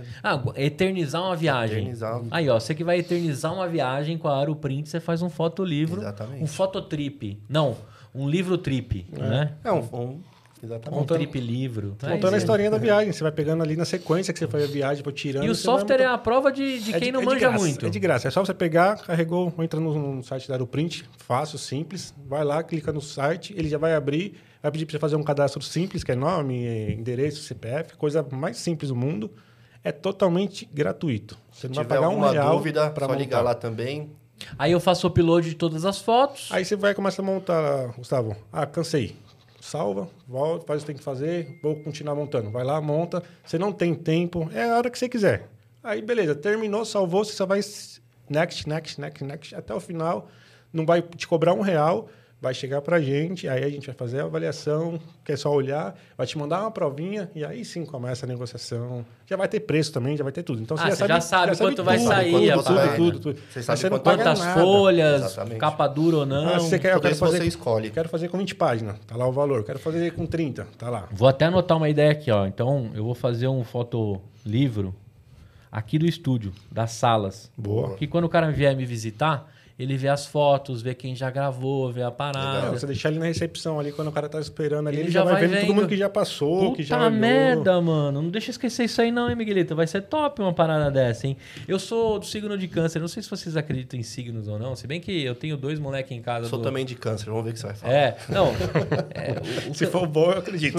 Eternizar uma viagem. Eternizar. Aí, ó, você que vai eternizar uma viagem com a Aeroprint, você faz um fotolivro. Exatamente. Um fototrip. Não, um livro trip, né? Exatamente. Um trip livro. Contando a historinha da viagem. Você vai pegando ali na sequência que você faz a viagem, vai tirando. E o você vai software é montando. a prova de quem não de manja graça, muito. É de graça. É só você pegar, carregou, entra no site da Aeroprint, fácil, simples. Vai lá, clica no site, ele já vai abrir, vai pedir para você fazer um cadastro simples, que é nome, endereço, CPF, coisa mais simples do mundo. É totalmente gratuito. Você não Se vai tiver pagar alguma R$1 dúvida, para só montar. ligar lá também. Aí eu faço o upload de todas as fotos. Aí você vai começar a montar, Gustavo. Cansei. Salva, volta, faz o que tem que fazer, vou continuar montando. Vai lá, monta. Você não tem tempo, é a hora que você quiser. Aí, beleza, terminou, salvou, você só vai next, até o final. Não vai te cobrar R$1. vai chegar pra gente, aí a gente vai fazer a avaliação, que é só olhar, vai te mandar uma provinha e aí sim começa a negociação. Já vai ter preço também, já vai ter tudo. Então você já sabe quanto vai tudo, sair a tudo. Você sabe quantas folhas, Exatamente. capa dura ou não. Você quer, você escolhe. Quero fazer com 20 páginas, tá lá o valor. Quero fazer com 30, tá lá. Vou até anotar uma ideia aqui, ó. Então, eu vou fazer um fotolivro aqui do estúdio, das salas. Boa. Que quando o cara vier me visitar, ele vê as fotos, vê quem já gravou, vê a parada. Não, você deixar ele na recepção ali, quando o cara tá esperando ali, Ele ele já já vai vai vendo todo mundo que já passou, Puta que já olhou. merda, mano. Não deixa eu esquecer isso aí não, hein, Miguelito? Vai ser top uma parada dessa, hein? Eu sou do signo de câncer. Não sei se vocês acreditam em signos ou não. Se bem que eu tenho 2 moleques em casa. Sou também de câncer. Vamos ver o que você vai falar. Não. Se for bom, eu acredito.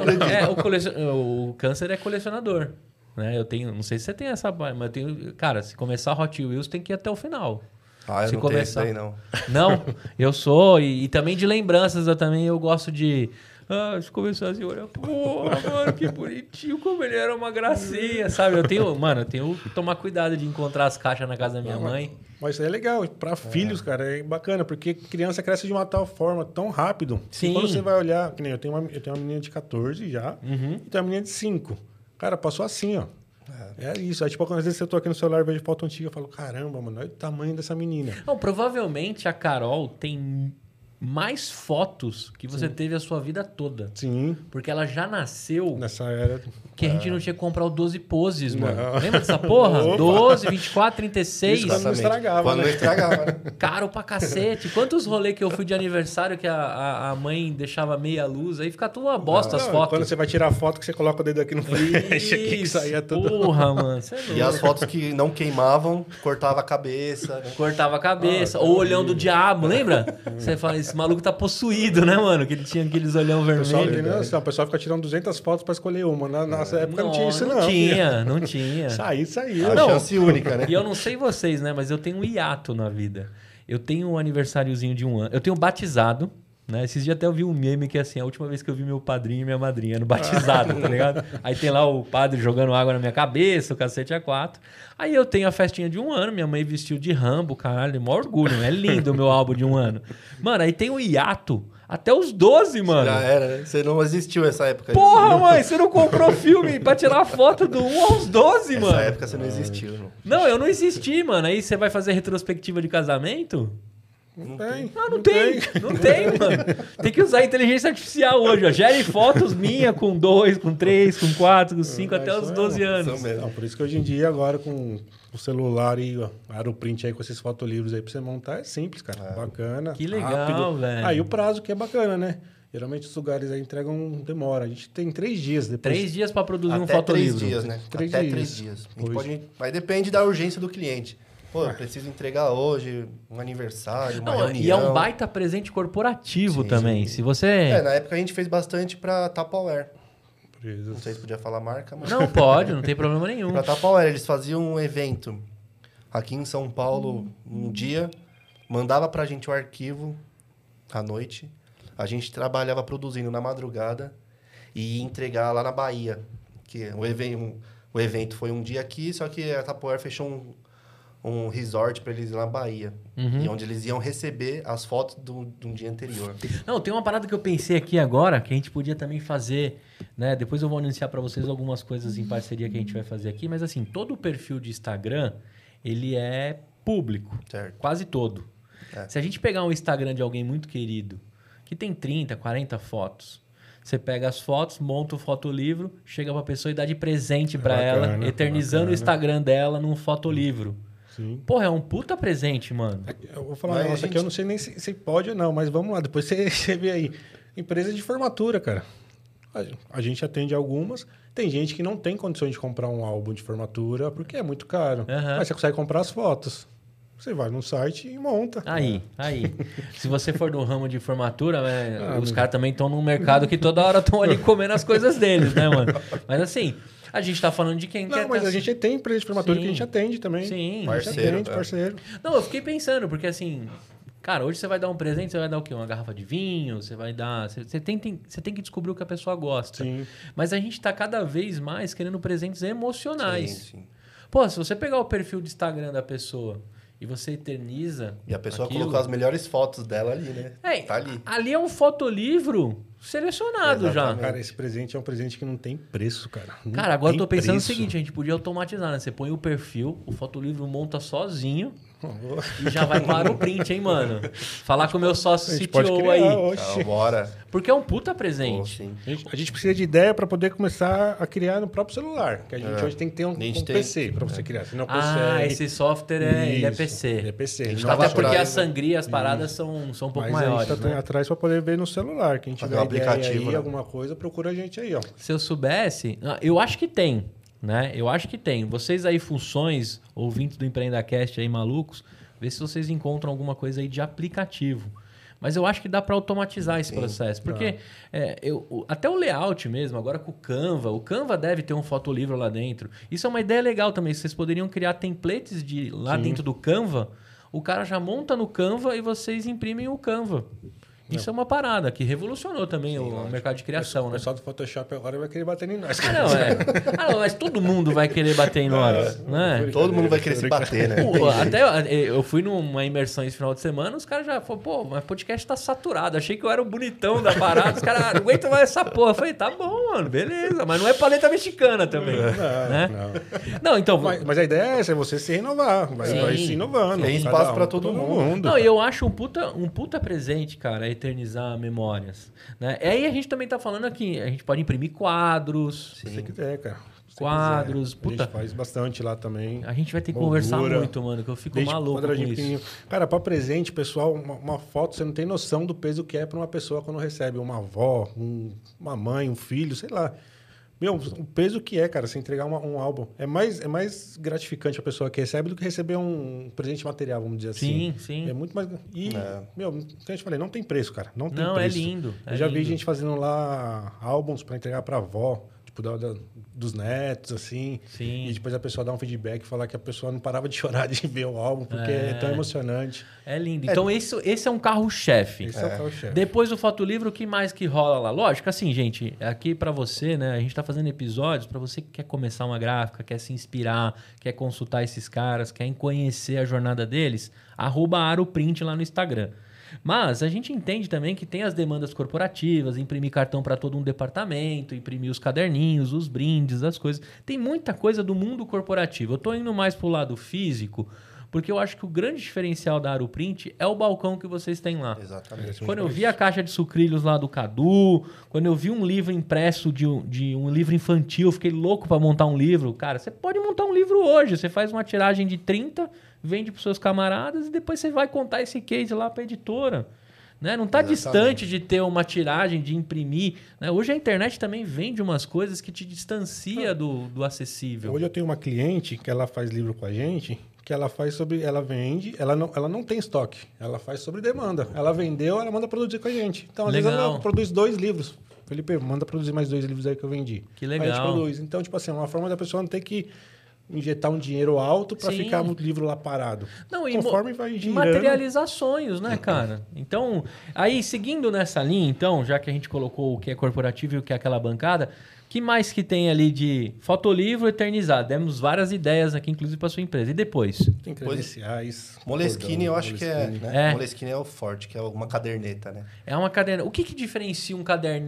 O câncer é colecionador. Né? Eu tenho... Não sei se você tem essa... Mas eu tenho... Cara, se começar Hot Wheels, tem que ir até o final. Eu não tenho isso aí, não. Não, eu sou. E também de lembranças, eu gosto de... se começar assim, olha, porra, mano, que bonitinho, como ele era uma gracinha, sabe? Eu tenho que tomar cuidado de encontrar as caixas na casa da minha mãe. Mas isso é legal, para filhos, cara, é bacana, porque criança cresce de uma tal forma, tão rápido. Sim. E quando você vai olhar, que nem eu tenho uma menina de 14 já, e tenho uma menina de 5. Cara, passou assim, ó. É isso. Aí, tipo, às vezes eu tô aqui no celular e vejo foto antiga, eu falo, caramba, mano, olha o tamanho dessa menina. Não, provavelmente a Carol tem mais fotos que você teve a sua vida toda. Sim. Porque ela já nasceu... Nessa era... Que a gente não tinha que comprar o 12 poses, mano. Não. Lembra dessa porra? Opa. 12, 24, 36. Isso quando não estragava, Quando né? não estragava, né? Caro pra cacete. Quantos rolês que eu fui de aniversário que a mãe deixava meia luz, aí fica tudo uma bosta as fotos. Quando você vai tirar a foto que você coloca o dedo aqui no flash, aqui que saía tudo. Porra, mano. Você é louco. E as fotos que não queimavam, cortava a cabeça. Né? Cortava a cabeça. Ou o olhão do diabo, lembra? Você fala, esse maluco tá possuído, né, mano? Que ele tinha aqueles olhão O pessoal, vermelhos. o pessoal fica tirando 200 fotos pra escolher uma. Na nossa época não tinha isso, não. Não tinha. Saiu. A chance única, né? E eu não sei vocês, né? Mas eu tenho um hiato na vida. Eu tenho um aniversáriozinho de 1 ano. Eu tenho batizado, né? Esses dias até eu vi um meme que é assim, a última vez que eu vi meu padrinho e minha madrinha no batizado, tá ligado? Aí tem lá o padre jogando água na minha cabeça, o cacete é 4. Aí eu tenho a festinha de 1 ano, minha mãe vestiu de Rambo, caralho, maior orgulho, é lindo o meu álbum de 1 ano. Mano, aí tem o hiato até os 12, mano. Já era, né? Você não existiu nessa época. Porra, mãe, você não comprou filme pra tirar foto do 1 aos 12, mano? Nessa época você não existiu, não. Não, eu não existi, mano. Aí você vai fazer retrospectiva de casamento? Não tem. Não tem, mano. Tem que usar inteligência artificial hoje, ó. Gere fotos minha com 2, com 3, com 4, com 5, até os 12 anos. Não, por isso que hoje em dia, agora com o celular e o Aeroprint aí, com esses fotolivros aí pra você montar, é simples, cara. Bacana. Que legal, rápido. velho. Aí o prazo que é bacana, né? Geralmente os lugares aí entregam, demora. A gente tem 3 dias depois. 3 dias pra produzir um Até fotolivro. 3 dias, né? Três Até dias. 3 dias. A gente Hoje. pode... Mas depende da urgência do cliente. Pô, eu preciso entregar hoje um aniversário, uma reunião. E é um baita presente corporativo Sim, também. sim. Se você... Na época a gente fez bastante pra Tupperware. Não sei se podia falar marca, mas... Não pode, não tem problema nenhum. Pra Tupperware, eles faziam um evento aqui em São Paulo um dia, mandava pra gente o arquivo à noite, a gente trabalhava produzindo na madrugada e ia entregar lá na Bahia. Que o evento foi um dia aqui, só que a Tupperware fechou um resort para eles ir lá na Bahia. E onde eles iam receber as fotos de um dia anterior. Não, tem uma parada que eu pensei aqui agora, que a gente podia também fazer, né? Depois eu vou anunciar para vocês algumas coisas em parceria que a gente vai fazer aqui, mas assim, todo o perfil de Instagram, ele é público. Certo. Quase todo. É. Se a gente pegar um Instagram de alguém muito querido, que tem 30, 40 fotos, você pega as fotos, monta o fotolivro, chega pra pessoa e dá de presente para ela, eternizando o Instagram dela num fotolivro. Sim. Porra, é um puta presente, mano. Eu vou falar um negócio aqui, eu não sei nem se pode ou não, mas vamos lá, depois você vê aí. Empresa de formatura, cara. A gente atende algumas. Tem gente que não tem condições de comprar um álbum de formatura porque é muito caro. Mas você consegue comprar as fotos. Você vai no site e monta. Aí. Se você for do ramo de formatura, os caras também estão num mercado que toda hora estão ali comendo as coisas deles, né, mano? Mas assim, a gente tá falando de quem quer... Não, mas a gente tem empresa de formatura que a gente atende também. Sim. Parceiro. Não, eu fiquei pensando, porque assim... Cara, hoje você vai dar um presente, você vai dar o quê? Uma garrafa de vinho, você vai dar... Você tem que descobrir o que a pessoa gosta. Sim. Mas a gente tá cada vez mais querendo presentes emocionais. Sim. Pô, se você pegar o perfil de Instagram da pessoa e você eterniza. E a pessoa aquilo. colocou as melhores fotos dela ali, né? Tá ali. Ali é um fotolivro selecionado Exatamente. Cara, esse presente é um presente que não tem preço, cara. Não já. Cara, agora eu tem tô pensando preço. o seguinte, a gente podia automatizar, né? Você põe o perfil, o fotolivro monta sozinho Pô, e já vai para o print, hein, mano? Falar com o meu sócio a gente pode CTO criar, aí. oxe. Então, bora. Porque é um puta Pô, presente. sim. A gente precisa de ideia para poder começar a criar no próprio celular. Que a gente hoje tem que ter um gente tem. PC para você criar. Senão Ah, consegue. esse software ele é Isso, PC. Ele é PC. A gente Não tava Até vai porque atrás, a sangria, as paradas são um pouco Mas maiores, a gente tá né? atrás para poder ver no celular. Quem Fazer tiver um ideia aplicativo, aí, né? alguma coisa, procura a gente aí, ó. Se eu soubesse... Eu acho que tem, né? Eu acho que tem. Vocês aí, funções, ouvintes do EmpreendaCast aí, malucos, vê se vocês encontram alguma coisa aí de aplicativo. Mas eu acho que dá para automatizar esse processo. Porque até o layout mesmo, agora com o Canva deve ter um fotolivro lá dentro. Isso é uma ideia legal também. Vocês poderiam criar templates lá dentro do Canva. O cara já monta no Canva e vocês imprimem o Canva. Isso é uma parada que revolucionou também o mercado de criação, O né? pessoal do Photoshop agora vai querer bater em nós. Não, mas todo mundo vai querer bater em nós, né? Todo mundo vai querer se bater, né? Pô, até eu fui numa imersão esse final de semana, os caras já falaram, pô, mas podcast tá saturado. Achei que eu era o bonitão da parada. Os caras, não aguento mais essa porra. Eu falei, tá bom, mano, beleza. Mas não é paleta mexicana também. né? Não, então... Mas a ideia é essa, é você se renovar. Vai se inovando. Tem cada espaço pra todo mundo. Não, eu acho um puta presente, cara, eternizar memórias. Né? E aí a gente também tá falando aqui, a gente pode imprimir quadros. Se você quiser, cara. Se Quadros, quiser. puta. A gente faz bastante lá também. A gente vai ter que Moldura. conversar muito, mano, que eu fico Desde maluco com quadradinho isso. pequenininho. Cara, para presente, pessoal, uma foto, você não tem noção do peso que é para uma pessoa quando recebe uma avó, uma mãe, um filho, sei lá. Meu, o peso que é, cara, você entregar um álbum. É mais gratificante a pessoa que recebe do que receber um presente material, vamos dizer assim. Sim. É muito mais... E, meu, como eu te falei, não tem preço, cara. Não tem Não, preço. é lindo. Eu já vi gente fazendo lá álbuns para entregar para avó, tipo, dos netos, assim. Sim. E depois a pessoa dá um feedback e falar que a pessoa não parava de chorar de ver o álbum, porque é tão emocionante. É lindo. Então, esse é um carro-chefe. Esse é o carro-chefe. Depois do fotolivro, o que mais que rola lá? Lógico, assim, gente, aqui pra você, né? A gente tá fazendo episódios pra você que quer começar uma gráfica, quer se inspirar, quer consultar esses caras, quer conhecer a jornada deles, @aroprint lá no Instagram. Mas a gente entende também que tem as demandas corporativas, imprimir cartão para todo um departamento, imprimir os caderninhos, os brindes, as coisas. Tem muita coisa do mundo corporativo. Eu estou indo mais para o lado físico, porque eu acho que o grande diferencial da Aroprint é o balcão que vocês têm lá. Exatamente. Quando eu vi a caixa de sucrilhos lá do Cadu, quando eu vi um livro impresso de um livro infantil, eu fiquei louco para montar um livro. Cara, você pode montar um livro hoje. Você faz uma tiragem de 30, vende para os seus camaradas e depois você vai contar esse case lá para a editora. Né? Não está distante de ter uma tiragem, de imprimir. Né? Hoje a internet também vende umas coisas que te distancia do acessível. Hoje eu tenho uma cliente que ela faz livro com a gente, que ela faz sobre... Ela vende, ela não tem estoque. Ela faz sobre demanda. Ela vendeu, ela manda produzir com a gente. Então, às vezes ela produz 2 livros. Felipe, manda produzir mais 2 livros aí que eu vendi. Que legal. Aí a gente produz. Então, tipo assim, é uma forma da pessoa não ter que injetar um dinheiro alto para ficar o livro lá parado. Não, conforme vai girando... materializar sonhos, né, cara? Então, aí, seguindo nessa linha, então, já que a gente colocou o que é corporativo e o que é aquela bancada, que mais que tem ali de fotolivro eternizado? Demos várias ideias aqui, inclusive, para sua empresa. E depois? Tem credenciais. Moleskine, eu acho que é... Moleskine. Né? Moleskine é o forte, que é uma caderneta, né? É uma caderneta. O que diferencia um caderno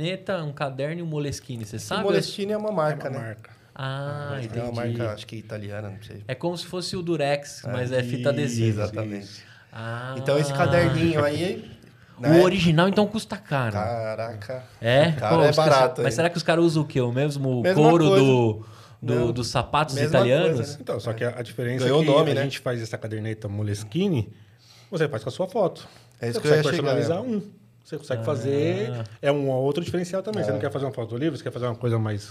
e um Moleskine? Você sabe? O Moleskine é uma marca, É uma né? marca. Ah, entendi. É uma marca, acho que italiana, não sei. É como se fosse o Durex, mas é fita adesiva. Exatamente. Ah. Então, esse caderninho aí... O original, então, custa caro. Caraca. É? Cara, é barato. Mas será que os caras usam o quê? O mesmo Mesma couro coisa. dos sapatos Mesma italianos? coisa, né? Então, só que a diferença Ganhou é que o nome, a né? gente faz essa caderneta Moleskine, você faz com a sua foto. É isso Você que eu ia consegue personalizar chegar. Você consegue fazer... É um outro diferencial também. Você não quer fazer uma foto livre, você quer fazer uma coisa mais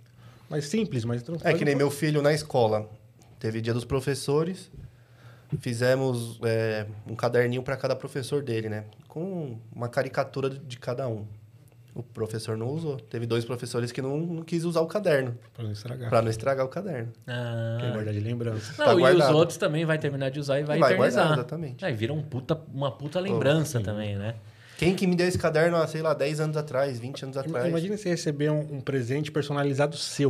simples, mas... É que nem meu filho na escola. Teve dia dos professores, fizemos um caderninho para cada professor dele, né? Com uma caricatura de cada um. O professor não usou. Teve 2 professores que não quis usar o caderno. Pra não estragar. Para não estragar o caderno. Quer guardar de lembrança. Não, Tá e os guardado. outros também vai terminar de usar e vai Vai eternizar. guardar, exatamente. Aí vira uma puta lembrança também, né? Quem que me deu esse caderno há, sei lá, 10 anos atrás, 20 anos atrás? Imagina você receber um presente personalizado seu.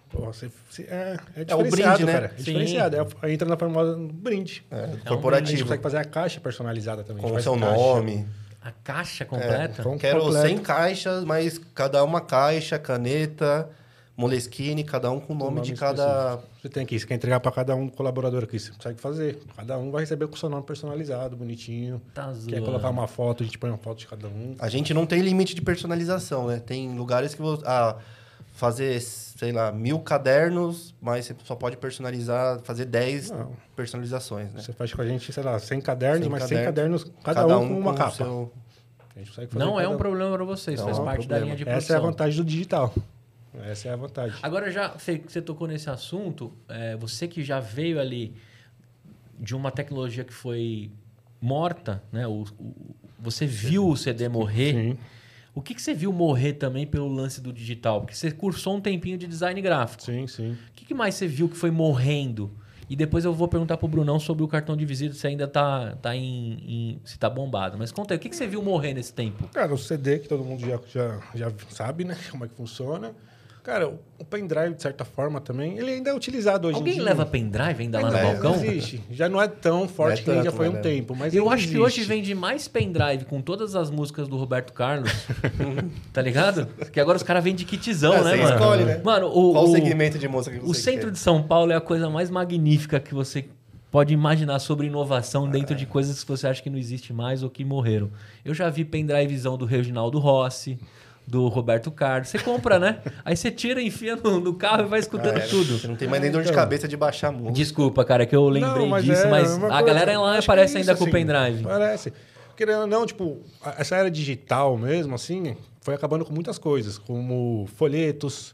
Pô, é o diferenciado, brinde, né? cara. É Sim. diferenciado. Entra na famosa brinde. A gente Corporativo. consegue fazer a caixa personalizada também. Com a o gente seu faz caixa. nome. A caixa completa? Quero completo. 100 caixas, mas cada uma caixa, caneta, Moleskine, cada um com o nome de cada... específico. Você tem aqui, você quer entregar para cada um colaborador aqui, você consegue fazer. Cada um vai receber com o seu nome personalizado, bonitinho. Tá Quer zoando. colocar uma foto, a gente põe uma foto de cada um. A gente não tem limite de personalização, né? Tem lugares que você... fazer, sei lá, 1000 cadernos, mas você só pode personalizar, fazer 10 Não. personalizações, né? Você faz com a gente, sei lá, 100 cadernos, 100 mas 100 cadernos, cadernos, cada um com uma o capa. seu- A gente consegue fazer Não é cada um problema para vocês, Não, faz é um parte da problema. linha de Essa é a produção. vantagem do digital. Essa é a vantagem. Agora, já você tocou nesse assunto, você que já veio ali de uma tecnologia que foi morta, né? Você viu o CD morrer. Sim. O que você viu morrer também pelo lance do digital? Porque você cursou um tempinho de design gráfico. Sim, sim. O que mais você viu que foi morrendo? E depois eu vou perguntar pro Brunão sobre o cartão de visita, se ainda tá se tá bombado. Mas conta aí, o que você viu morrer nesse tempo? Cara, o CD, que todo mundo já sabe, né? Como é que funciona. Cara, o pendrive, de certa forma, também, ele ainda é utilizado hoje em Alguém dia. leva pendrive ainda lá no Ainda balcão? existe. Já não é tão forte que nem já tanto, foi né? um tempo, mas Eu ainda acho que existe. hoje vende mais pendrive com todas as músicas do Roberto Carlos. Tá ligado? Que agora os caras vendem kitzão, né, você mano? escolhe, né? Mano, Qual segmento de música que o você centro quer? de São Paulo é a coisa mais magnífica que você pode imaginar sobre inovação dentro de coisas que você acha que não existe mais ou que morreram. Eu já vi pendrivezão do Reginaldo Rossi, do Roberto Carlos. Você compra, né? Aí você tira, enfia no carro e vai escutando tudo. Você não tem mais nem dor de então. cabeça de baixar música. Desculpa, cara, que eu lembrei Não, disso, é mas uma a coisa. galera lá Acho que aparece é ainda isso, com o assim, pendrive. Parece. Querendo ou não, tipo, essa era digital mesmo, assim, foi acabando com muitas coisas, como folhetos,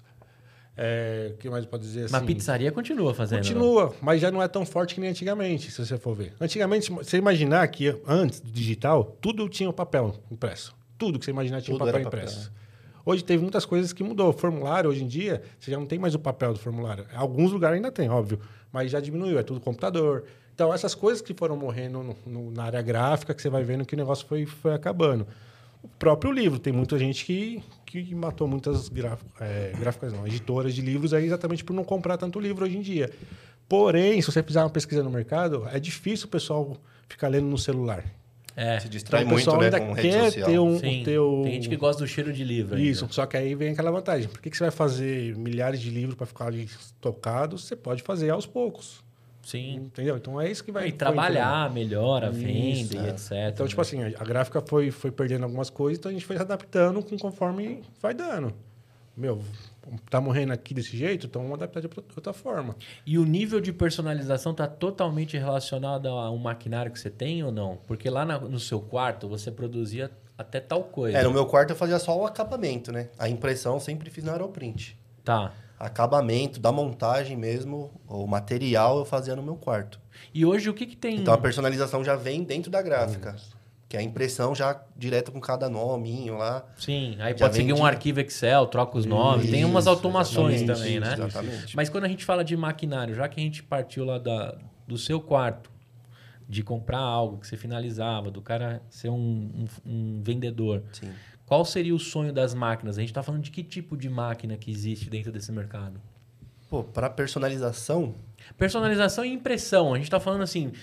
o que mais pode dizer assim? Mas pizzaria continua fazendo. né? Continua, mas já não é tão forte que nem antigamente, se você for ver. Antigamente, você imaginar que antes do digital, tudo tinha o papel impresso. Tudo que você imaginar tinha o Tudo papel era papel, impresso. Hoje teve muitas coisas que mudou. O formulário, hoje em dia, você já não tem mais o papel do formulário. Alguns lugares ainda tem, óbvio, mas já diminuiu, é tudo computador. Então, essas coisas que foram morrendo na área gráfica, que você vai vendo que o negócio foi acabando. O próprio livro, tem muita gente que matou muitas gráficas, não, editoras de livros aí exatamente por não comprar tanto livro hoje em dia. Porém, se você fizer uma pesquisa no mercado, é difícil o pessoal ficar lendo no celular. Se distrai o muito, pessoal né, ainda com rede quer social. ter Sim, tem gente que gosta do cheiro de livro ainda. Isso, só que aí vem aquela vantagem. Por que você vai fazer milhares de livros para ficar ali tocados? Você pode fazer aos poucos. Sim. Entendeu? Então é isso que vai... E trabalhar melhor a venda e etc. Então, tipo assim, a gráfica foi perdendo algumas coisas, então a gente foi se adaptando conforme vai dando. Tá morrendo aqui desse jeito, então vamos adaptar de outra forma. E o nível de personalização está totalmente relacionado a um maquinário que você tem ou não? Porque lá no seu quarto você produzia até tal coisa. No meu quarto eu fazia só o acabamento, né? A impressão eu sempre fiz no Aeroprint. Tá. Acabamento, da montagem mesmo, o material eu fazia no meu quarto. E hoje o que tem... Então a personalização já vem dentro da gráfica. Que é a impressão já direta com cada nominho lá. Sim, aí Já pode seguir vem um arquivo Excel, troca os nomes. Tem umas Isso, automações exatamente, também, né? exatamente. Mas quando a gente fala de maquinário, já que a gente partiu lá do seu quarto, de comprar algo que você finalizava, do cara ser um vendedor, Sim. qual seria o sonho das máquinas? A gente está falando de que tipo de máquina que existe dentro desse mercado? Pô, para personalização, Personalização e impressão. A gente está falando assim,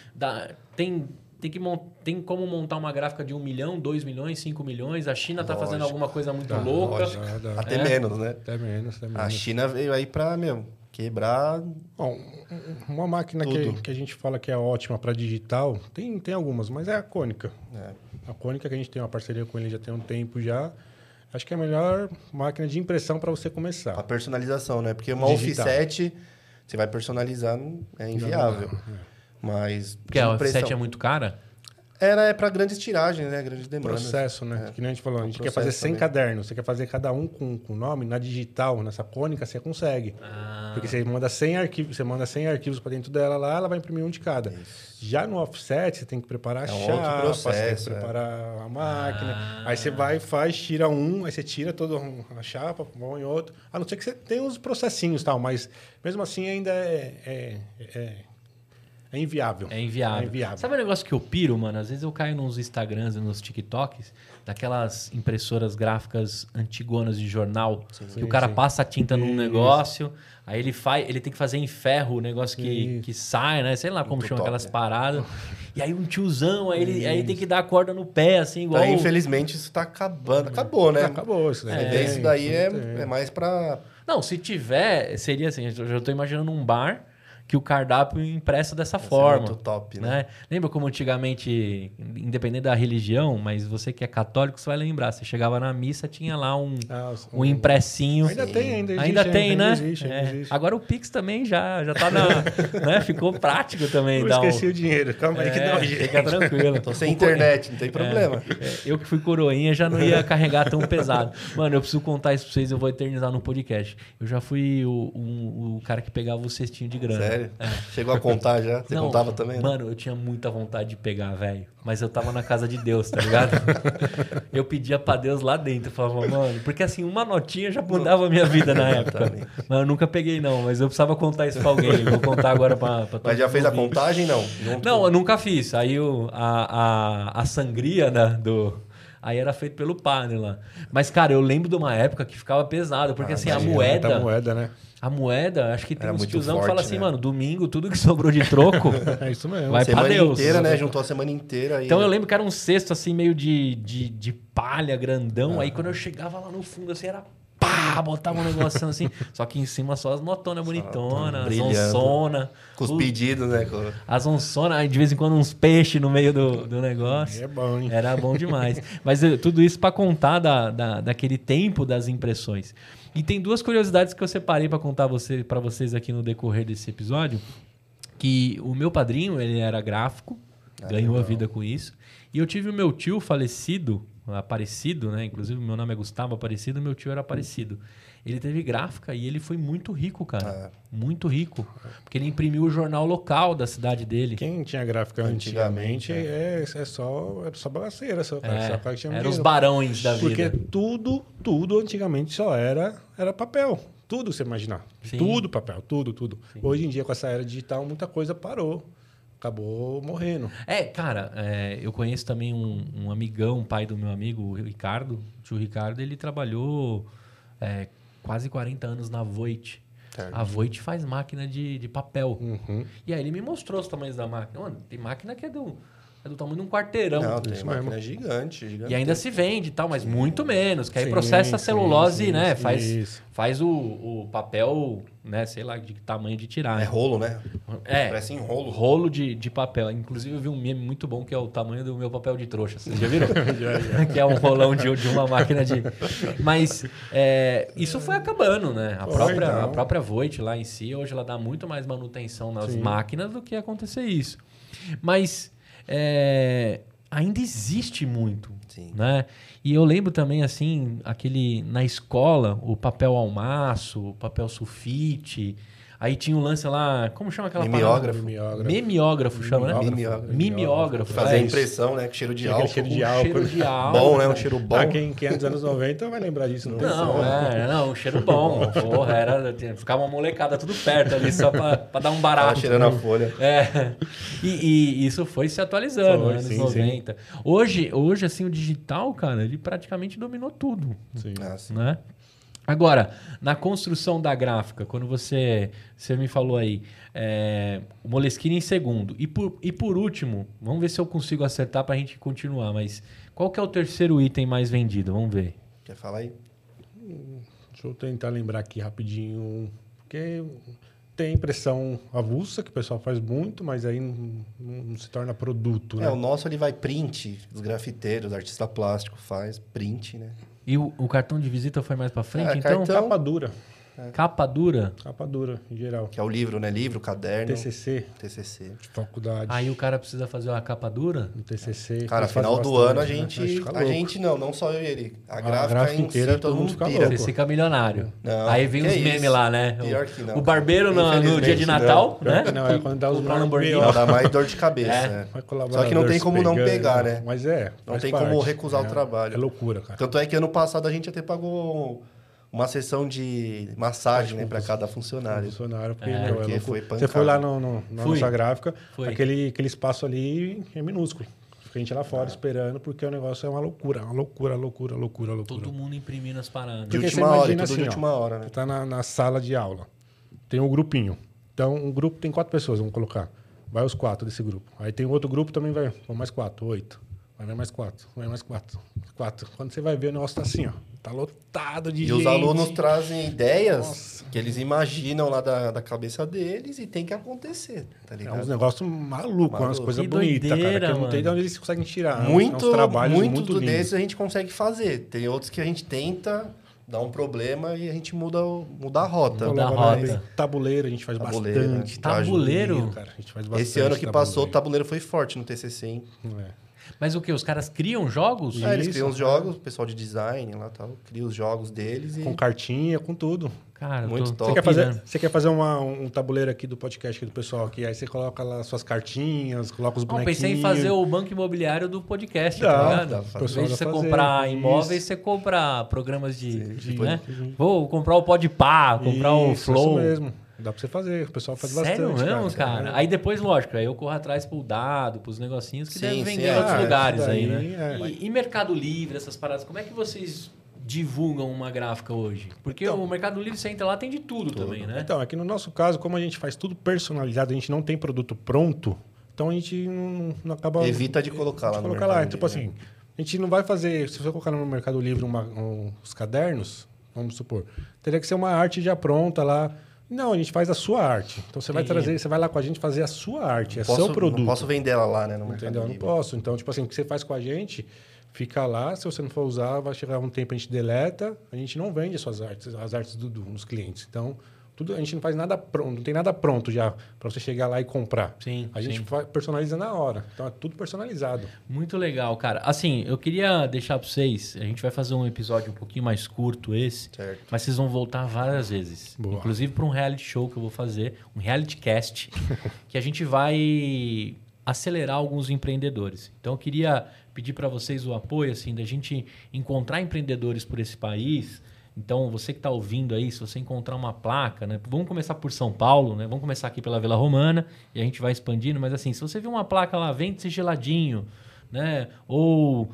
tem como montar uma gráfica de 1 milhão, 2 milhões, 5 milhões? A China está fazendo Lógico. alguma coisa muito louca. até menos, né? Até menos. A China veio aí para, quebrar... Bom, uma máquina que a gente fala que é ótima para digital, tem algumas, mas é a Cônica. A Cônica, que a gente tem uma parceria com ele já tem um tempo já, acho que é a melhor máquina de impressão para você começar. A personalização, né? Porque uma Digital. offset, você vai personalizar, é inviável. Mas Porque a offset é muito cara? é para grandes tiragens, né? Grandes demandas. Processo, né? Que nem a gente falou, a gente quer processo fazer 100 também. cadernos, você quer fazer cada um com nome, na digital, nessa Cônica, você consegue. Porque você manda 100 arquivos para dentro dela lá, ela vai imprimir um de cada. Já no offset, você tem que preparar a É um chapa, outro processo, você tem que preparar a máquina. Aí você vai, tira um, aí você tira toda a chapa, põe outro. A não ser que você tenha os processinhos e tal, mas mesmo assim ainda é É inviável. É inviável. É inviável. Sabe o negócio que eu piro, mano? Às vezes eu caio nos Instagrams e nos TikToks, daquelas impressoras gráficas antigonas de jornal, que o cara passa a tinta num negócio, aí ele tem que fazer em ferro o negócio que sai, né? Sei lá como chama aquelas paradas. E aí um tiozão, aí tem que dar a corda no pé, assim, igual... Aí, infelizmente, isso tá acabando. Acabou, né? Acabou isso daí. Isso daí é mais pra... Não, se tiver, seria assim, eu já tô imaginando um bar que o cardápio impresso dessa forma. Muito top, né? Lembra como antigamente, independente da religião, mas você que é católico, você vai lembrar. Você chegava na missa, tinha lá um impressinho. Ainda tem, ainda tem, né? Existe. Agora o Pix também já tá na... né? Ficou prático também. Eu esqueci o dinheiro. Calma aí que dá um jeito. Fica tranquilo. Tô sem internet, não tem problema. Eu que fui coroinha já não ia carregar tão pesado. Mano, eu preciso contar isso pra vocês, eu vou eternizar no podcast. Eu já fui o cara que pegava o cestinho de grana. Sério? Chegou a contar já? Você contava também? Mano, eu tinha muita vontade de pegar, velho. Mas eu tava na casa de Deus, tá ligado? Eu pedia pra Deus lá dentro. Eu falava, mano... Porque assim, uma notinha já mudava a minha vida na época. Mas eu nunca peguei, não. Mas eu precisava contar isso pra alguém. Vou contar agora pra todo mundo. Mas já fez a contagem, não? Não, eu nunca fiz. Aí a sangria, né, Aí era feito pelo padre lá. Mas, cara, eu lembro de uma época que ficava pesado. Porque assim, a moeda... A moeda, né? A moeda, acho que tem uns tiozão que forte, fala assim, né? mano, domingo, tudo que sobrou de troco... É isso mesmo. Vai pra Deus. Inteira, né? Juntou a semana inteira. Aí, então eu lembro que era um cesto assim, meio de palha, grandão. Aí quando eu chegava lá no fundo, assim, era pá, botava um negocinho assim. Só que em cima só as notonas bonitonas, as onçona. Com os pedidos, né? As onçona, aí de vez em quando uns peixes no meio do negócio. É bom, hein? Era bom demais. Mas tudo isso pra contar daquele tempo das impressões. E tem duas curiosidades que eu separei para contar para vocês aqui no decorrer desse episódio. Que o meu padrinho, ele era gráfico, ganhou a vida com isso. E eu tive o meu tio falecido, Aparecido, né? Inclusive, meu nome é Gustavo Aparecido, meu tio era Aparecido. Ele teve gráfica e ele foi muito rico, cara. Muito rico. Porque ele imprimiu o jornal local da cidade dele. Quem tinha gráfica antigamente era só bagaceira. Era os barões da vida. Porque tudo antigamente só era papel. Tudo você imaginar. Sim. Tudo papel, tudo. Sim. Hoje em dia, com essa era digital, muita coisa parou. Acabou morrendo. Cara, eu conheço também um amigão, pai do meu amigo, o Ricardo. O tio Ricardo, ele trabalhou quase 40 anos na Voit. Certo. A Voit faz máquina de papel. Uhum. E aí ele me mostrou os tamanhos da máquina. Mano, tem máquina que é do tamanho de um quarteirão. Não, tem máquina gigante. E ainda se vende e tal, mas muito menos. Que aí processa a celulose, né? Faz o papel, né? Sei lá de que tamanho de tirar. É rolo, né? Parece em rolo. Rolo de papel. Inclusive eu vi um meme muito bom que é o tamanho do meu papel de trouxa. Vocês já viram? já. Que é um rolão de uma máquina de... Mas isso foi acabando, né? A própria Voit lá em si, hoje ela dá muito mais manutenção nas máquinas do que acontecer isso. Mas... ainda existe muito, né? E eu lembro também, assim, na escola, o papel almaço, o papel sulfite. Aí tinha um lance lá... Como chama aquela palavra? Mimeógrafo chama, né? Mimeógrafo. Fazer a impressão, né? Com cheiro de álcool. Cheiro de álcool. Bom, né? Um cheiro bom. Quem é dos anos 90 vai lembrar disso. Não, um cheiro bom. Porra, ficava uma molecada tudo perto ali, só pra dar um barato. Tava cheirando a folha. E isso foi se atualizando, nos anos 90. Hoje, assim, o digital, cara, ele praticamente dominou tudo. Sim. Né? Agora, na construção da gráfica, quando você me falou aí, o Moleskine em segundo. E por último, vamos ver se eu consigo acertar para a gente continuar, mas qual que é o terceiro item mais vendido? Vamos ver. Quer falar aí? Deixa eu tentar lembrar aqui rapidinho. Porque tem impressão avulsa, que o pessoal faz muito, mas aí não se torna produto, né? O nosso ele vai print, os grafiteiros, artista plástico faz print, né? E o cartão de visita foi mais para frente, então? Capa dura. Capa dura? Capa dura, em geral. Que é o livro, né? Livro, caderno. TCC. De faculdade. Aí o cara precisa fazer uma capa dura? Um TCC. Cara, final do ano a gente não só eu e ele. A gráfica inteira, si, todo mundo fica pira. Você fica milionário. Não, aí vem os memes lá, né? Pior que não. O barbeiro no dia de Natal, né? Não, é quando dá os Lamborghini. Dá mais dor de cabeça. Só que não tem como não pegar, né? Mas não tem como recusar o trabalho. É loucura, cara. Tanto é que ano passado a gente até pagou uma sessão de massagem, né, para cada funcionário. Porque, Porque foi você foi lá na Fui. nossa gráfica, Fui. aquele espaço ali é minúsculo. Fica a gente lá fora esperando, porque o negócio é uma loucura. Todo mundo imprimindo as paradas. De Porque última você hora, imagina tudo de assim, última hora, né? Você tá na sala de aula, tem um grupinho. Então, um grupo tem 4 pessoas, vamos colocar. Vai os 4 desse grupo. Aí tem outro grupo também, vão mais 4, 8. Vai mais 4, vai mais 4. 4. Quando você vai ver, o negócio tá assim, ó. Tá lotado de E gente. os alunos trazem ideias que eles imaginam lá da cabeça deles e tem que acontecer, tá É ligado? uns negócios malucos, umas coisas Que bonitas, cara. doideira, Que eu não sei de mano. onde eles conseguem tirar. Muito, uns trabalhos muito muito lindos. desses a gente consegue fazer. Tem outros que a gente tenta, dá um problema e a gente muda a rota. Muda a Agora, rota. Tabuleiro a gente faz Tabuleiro, bastante. né? Tabuleiro? Cara, a gente faz bastante. Esse ano que passou, o tabuleiro foi forte no TCC, hein? É. Mas o que? Os caras criam jogos? Isso. Eles criam os jogos, o pessoal de design lá tal, cria os jogos deles e... Com cartinha, com tudo. Cara, eu Muito tô top. pirando. Você quer fazer um tabuleiro aqui do podcast aqui do pessoal aqui, aí você coloca lá suas cartinhas, coloca os Não, bonequinhos. pensei em fazer o banco imobiliário do podcast, Dá, tá dá ligado? pra Em fazer. vez de você Dá pra fazer, comprar isso. imóveis, você compra programas de né? Sim. Vou comprar o Podpah, comprar o Flow. Isso mesmo. Dá pra você fazer, o pessoal faz Sério bastante. mesmo, cara? Aí depois, lógico, aí eu corro atrás pro dado, pros negocinhos que Sim, devem sim, vender é. em outros Ah, lugares isso aí, daí, né? E Mercado Livre, essas paradas, como é que vocês divulgam uma gráfica hoje? Porque Então, o Mercado Livre, você entra lá, tem de tudo também, né? Então, aqui no nosso caso, como a gente faz tudo personalizado, a gente não tem produto pronto, então a gente não acaba... Evita de colocar lá no colocar Mercado lá. Livre, Tipo né? assim, a gente não vai fazer... Se você colocar no Mercado Livre os cadernos, vamos supor, teria que ser uma arte já pronta lá. Não, a gente faz a sua arte. Então você vai Entendi. você vai lá com a gente fazer a sua arte, é Posso- seu produto. Não posso vender ela lá, né, no Mercado Entendeu? Não Livre. posso. Então, tipo assim, o que você faz com a gente, fica lá, se você não for usar, vai chegar um tempo, a gente deleta, a gente não vende as suas artes, as artes nos clientes. Então, tudo, a gente não faz nada pronto, não tem nada pronto já para você chegar lá e comprar. Sim, A gente sim. personaliza na hora. Então, é tudo personalizado. Muito legal, cara. Assim, eu queria deixar para vocês, a gente vai fazer um episódio um pouquinho mais curto esse, Certo. mas vocês vão voltar várias vezes. Boa. Inclusive para um reality show que eu vou fazer, um reality cast, que a gente vai acelerar alguns empreendedores. Então eu queria pedir para vocês o apoio assim da gente encontrar empreendedores por esse país. Então, você que está ouvindo aí, se você encontrar uma placa, né? Vamos começar por São Paulo, né? Vamos começar aqui pela Vila Romana e a gente vai expandindo. Mas assim, se você viu uma placa lá, vende-se geladinho, né? Ou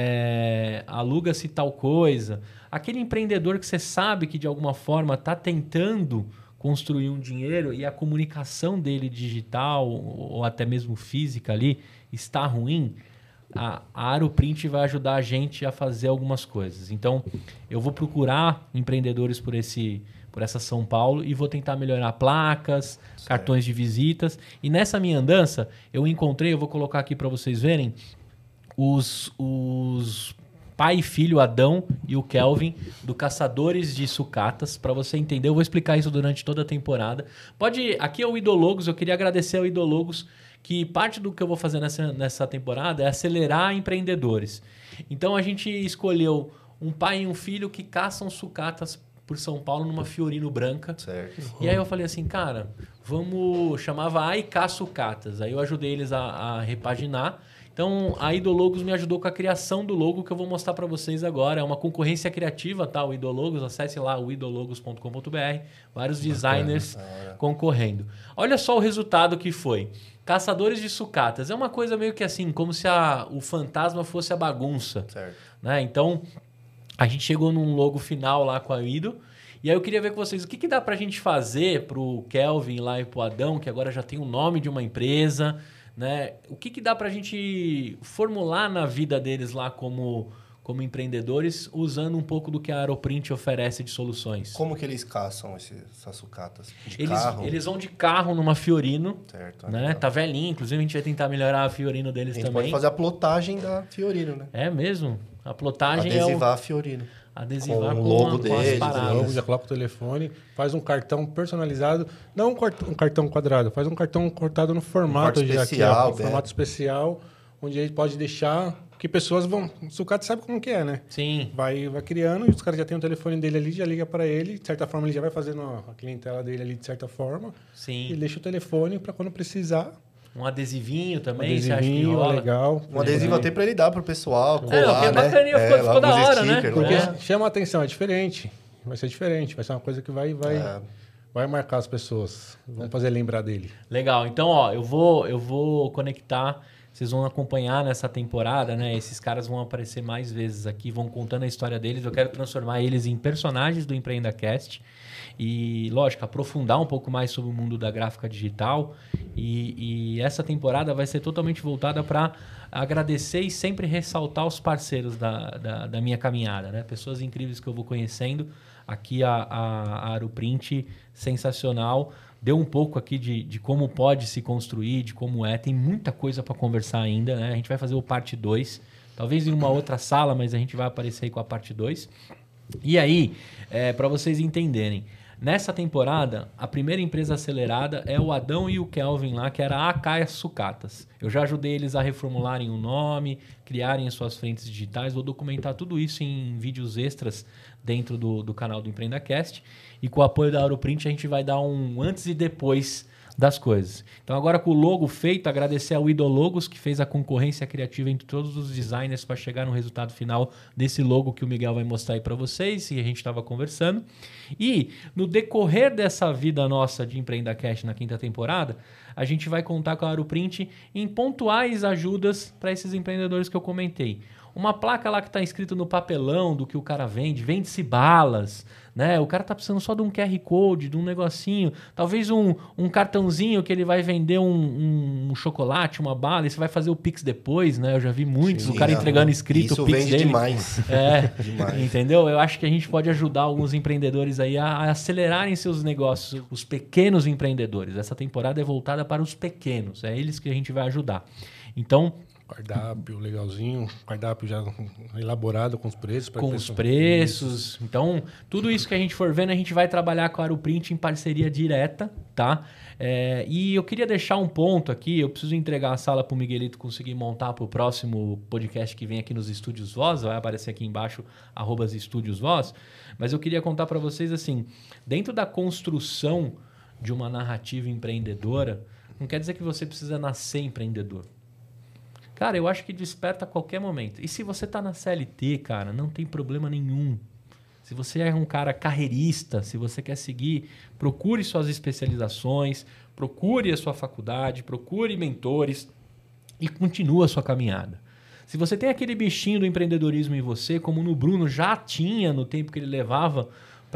aluga-se tal coisa. Aquele empreendedor que você sabe que de alguma forma está tentando construir um dinheiro e a comunicação dele digital ou até mesmo física ali está ruim, a Aeroprint vai ajudar a gente a fazer algumas coisas. Então, eu vou procurar empreendedores por essa São Paulo e vou tentar melhorar placas, cartões de visitas. E nessa minha andança, eu vou colocar aqui para vocês verem, os pai e filho, Adão e o Kelvin, do Caçadores de Sucatas. Para você entender, eu vou explicar isso durante toda a temporada. Aqui é o Idologos, eu queria agradecer ao Idologos, que parte do que eu vou fazer nessa temporada é acelerar empreendedores. Então a gente escolheu um pai e um filho que caçam sucatas por São Paulo numa Fiorino branca. Certo. E aí eu falei assim, cara, chamava AIK Sucatas. Aí eu ajudei eles a repaginar. Então, a Idologos me ajudou com a criação do logo que eu vou mostrar para vocês agora. É uma concorrência criativa, tá? O Idologos, acesse lá o idologos.com.br. Vários designers concorrendo. Olha só o resultado que foi. Caçadores de Sucatas. É uma coisa meio que assim, como se o fantasma fosse a bagunça. Certo. Né? Então, a gente chegou num logo final lá com a Ido. E aí eu queria ver com vocês o que dá pra gente fazer pro Kelvin lá e pro Adão, que agora já tem o nome de uma empresa, né? O que dá pra gente formular na vida deles lá como empreendedores, usando um pouco do que a Aeroprint oferece de soluções. Como que eles caçam essas sucatas? De carro? Eles vão de carro numa Fiorino, Certo. né? Tá velhinho, inclusive a gente vai tentar melhorar a Fiorino deles A gente também. pode fazer a plotagem da Fiorino, né? É mesmo? A plotagem Adesivar a Fiorino. adesivar com o com, logo com as deles, paradas. Logo, já coloca o telefone, faz um cartão personalizado, não um cartão quadrado, faz um cartão cortado no formato corte já especial, aqui, ó, formato especial, onde a gente pode deixar que pessoas vão... O sucata sabe como que é, né? Sim. Vai criando e os caras já têm o telefone dele ali, já liga para ele, de certa forma ele já vai fazendo a clientela dele ali de certa forma, Sim. e deixa o telefone para quando precisar. Um adesivinho Um também, você acha que adesivinho rola? legal. Um adesivo até pra ele dar pro pessoal, Não, colar, que é né? bacaninha, ficou da alguns hora, né? stickers, Porque É. chama a atenção, é diferente. vai ser diferente. Vai ser uma coisa que vai marcar as pessoas. Vamos fazer lembrar dele. Legal. Então, ó, eu vou conectar. Vocês vão acompanhar nessa temporada, né? Esses caras vão aparecer mais vezes aqui, vão contando a história deles. Eu quero transformar eles em personagens do EmpreendaCast. E, lógico, aprofundar um pouco mais sobre o mundo da gráfica digital. E essa temporada vai ser totalmente voltada para agradecer e sempre ressaltar os parceiros da minha caminhada, né? Pessoas incríveis que eu vou conhecendo. Aqui a Aeroprint, sensacional. Deu um pouco aqui de como pode se construir, de como é. Tem muita coisa para conversar ainda, né? A gente vai fazer o parte 2. Talvez em uma outra sala, mas a gente vai aparecer aí com a parte 2. E aí, para vocês entenderem, nessa temporada, a primeira empresa acelerada é o Adão e o Kelvin lá, que era a Acaia Sucatas. Eu já ajudei eles a reformularem o nome, criarem as suas frentes digitais. Vou documentar tudo isso em vídeos extras dentro do canal do EmpreendaCast. E com o apoio da Aeroprint, a gente vai dar um antes e depois das coisas. Então, agora com o logo feito, agradecer ao Idologos, que fez a concorrência criativa entre todos os designers para chegar no resultado final desse logo que o Miguel vai mostrar aí para vocês e a gente estava conversando. E no decorrer dessa vida nossa de EmpreendaCast na 5ª temporada, a gente vai contar com a Aeroprint em pontuais ajudas para esses empreendedores que eu comentei. Uma placa lá que está escrito no papelão do que o cara vende, vende-se balas, né? O cara tá precisando só de um QR Code, de um negocinho, talvez um cartãozinho que ele vai vender um chocolate, uma bala, e você vai fazer o Pix depois, né? Eu já vi muitos, Sim, o cara entregando escrito isso o Pix vende dele. demais. Demais. Entendeu? Eu acho que a gente pode ajudar alguns empreendedores aí a acelerarem seus negócios, os pequenos empreendedores. Essa temporada é voltada para os pequenos, é eles que a gente vai ajudar. Então, cardápio legalzinho, cardápio já elaborado com os preços. Com os preços. Então, tudo isso que a gente for vendo, a gente vai trabalhar com a Aeroprint em parceria direta, tá? E eu queria deixar um ponto aqui, eu preciso entregar a sala para o Miguelito conseguir montar para o próximo podcast que vem aqui nos Estúdios Voz, vai aparecer aqui embaixo, @Estúdios Voz, mas eu queria contar para vocês assim, dentro da construção de uma narrativa empreendedora, não quer dizer que você precisa nascer empreendedor. Cara, eu acho que desperta a qualquer momento. E se você tá na CLT, cara, não tem problema nenhum. Se você é um cara carreirista, se você quer seguir, procure suas especializações, procure a sua faculdade, procure mentores e continue a sua caminhada. Se você tem aquele bichinho do empreendedorismo em você, como no Bruno já tinha no tempo que ele levava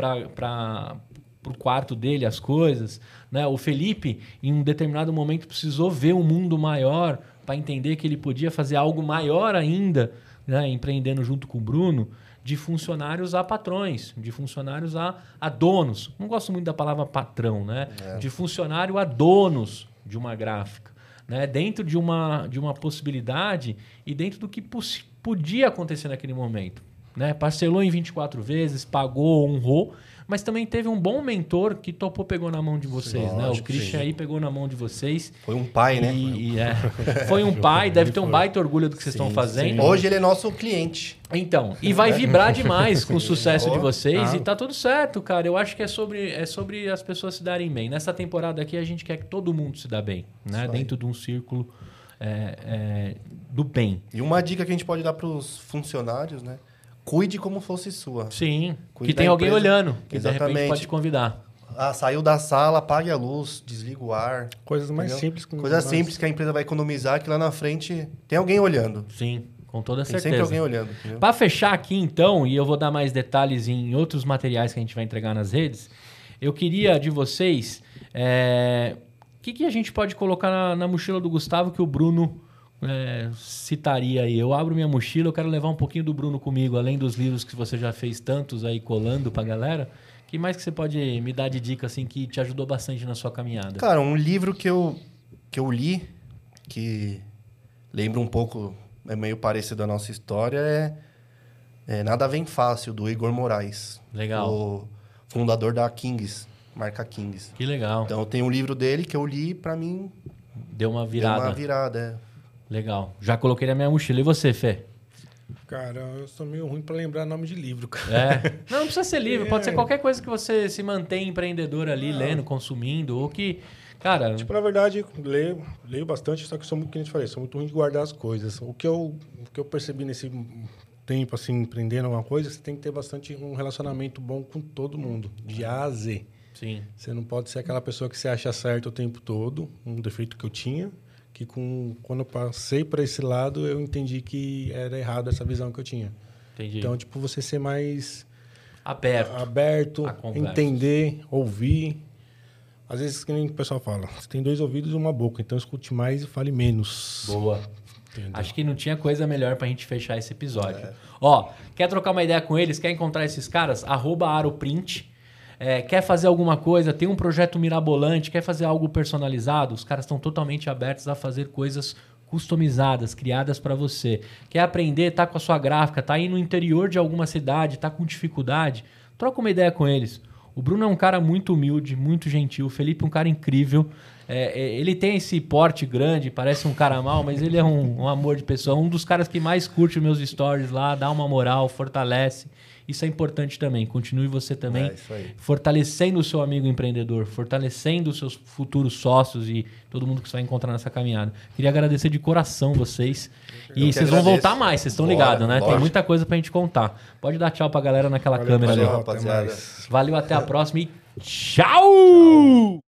para o quarto dele as coisas, né? O Felipe, em um determinado momento, precisou ver um mundo maior para entender que ele podia fazer algo maior ainda, né? Empreendendo junto com o Bruno, de funcionários a patrões, de funcionários a donos. Não gosto muito da palavra patrão, né? De funcionário a donos de uma gráfica, né? Dentro de uma possibilidade e dentro do que podia acontecer naquele momento, né? Parcelou em 24 vezes, pagou, honrou, mas também teve um bom mentor que topou, pegou na mão de vocês, lógico, né? O Christian aí pegou na mão de vocês. Foi um pai, né? Foi um pai, deve ter um baita orgulho do que vocês estão fazendo. Sim. Hoje ele é nosso cliente. Então, e vai vibrar demais com o sucesso de vocês e tá tudo certo, cara. Eu acho que é sobre as pessoas se darem bem. Nessa temporada aqui a gente quer que todo mundo se dê bem, né? Dentro de um círculo do bem. E uma dica que a gente pode dar para os funcionários, né? Cuide como fosse sua. Sim, Cuide que tem alguém empresa. olhando, que Exatamente. de repente pode te convidar. Saiu da sala, apague a luz, desliga o ar. Coisas mais entendeu? simples. Coisas simples que a empresa vai economizar, que lá na frente tem alguém olhando. Sim, com toda certeza. Tem sempre alguém olhando. Para fechar aqui então, e eu vou dar mais detalhes em outros materiais que a gente vai entregar nas redes, eu queria de vocês, o que a gente pode colocar na mochila do Gustavo que o Bruno citaria aí? Eu abro minha mochila, eu quero levar um pouquinho do Bruno comigo, além dos livros que você já fez tantos aí colando pra galera. O que mais que você pode me dar de dica assim que te ajudou bastante na sua caminhada? Cara, um livro que eu li, que lembra um pouco, é meio parecido a nossa história, é Nada Vem Fácil, do Igor Moraes. Legal. O fundador da Kings, marca Kings. Que legal. Então tem um livro dele que eu li, pra mim... Deu uma virada. Deu uma virada, Legal. Já coloquei na minha mochila. E você, Fê? Cara, eu sou meio ruim pra lembrar nome de livro, cara. Não, não precisa ser livro. Pode ser qualquer coisa que você se mantém empreendedor ali, lendo, consumindo, ou que... Cara... Tipo, na verdade, leio bastante, só que sou muito, que a gente falei, sou muito ruim de guardar as coisas. O que eu percebi nesse tempo, assim, empreendendo alguma coisa, você tem que ter bastante um relacionamento bom com todo mundo, de A a Z. Sim. Você não pode ser aquela pessoa que você acha certo o tempo todo, um defeito que eu tinha, que quando eu passei para esse lado, eu entendi que era errado essa visão que eu tinha. Entendi. Então, tipo, você ser mais aberto entender, ouvir. Às vezes, que nem o pessoal fala, você tem 2 ouvidos e uma boca, então escute mais e fale menos. Boa. Entendeu? Acho que não tinha coisa melhor pra gente fechar esse episódio. Ó, quer trocar uma ideia com eles? Quer encontrar esses caras? @aroprint. Quer fazer alguma coisa? Tem um projeto mirabolante? Quer fazer algo personalizado? Os caras estão totalmente abertos a fazer coisas customizadas, criadas para você. Quer aprender? Tá com a sua gráfica? Tá aí no interior de alguma cidade? Tá com dificuldade? Troca uma ideia com eles. O Bruno é um cara muito humilde, muito gentil. O Felipe é um cara incrível. Ele tem esse porte grande, parece um cara mal, mas ele é um amor de pessoa. Um dos caras que mais curte meus stories lá, dá uma moral, fortalece. Isso é importante também. Continue você também fortalecendo o seu amigo empreendedor, fortalecendo os seus futuros sócios e todo mundo que você vai encontrar nessa caminhada. Queria agradecer de coração vocês. E vocês vão voltar mais, vocês estão ligados, né? Lógico. Tem muita coisa pra gente contar. Pode dar tchau pra galera naquela câmera ali. Rapaziada. Valeu, até a próxima e tchau!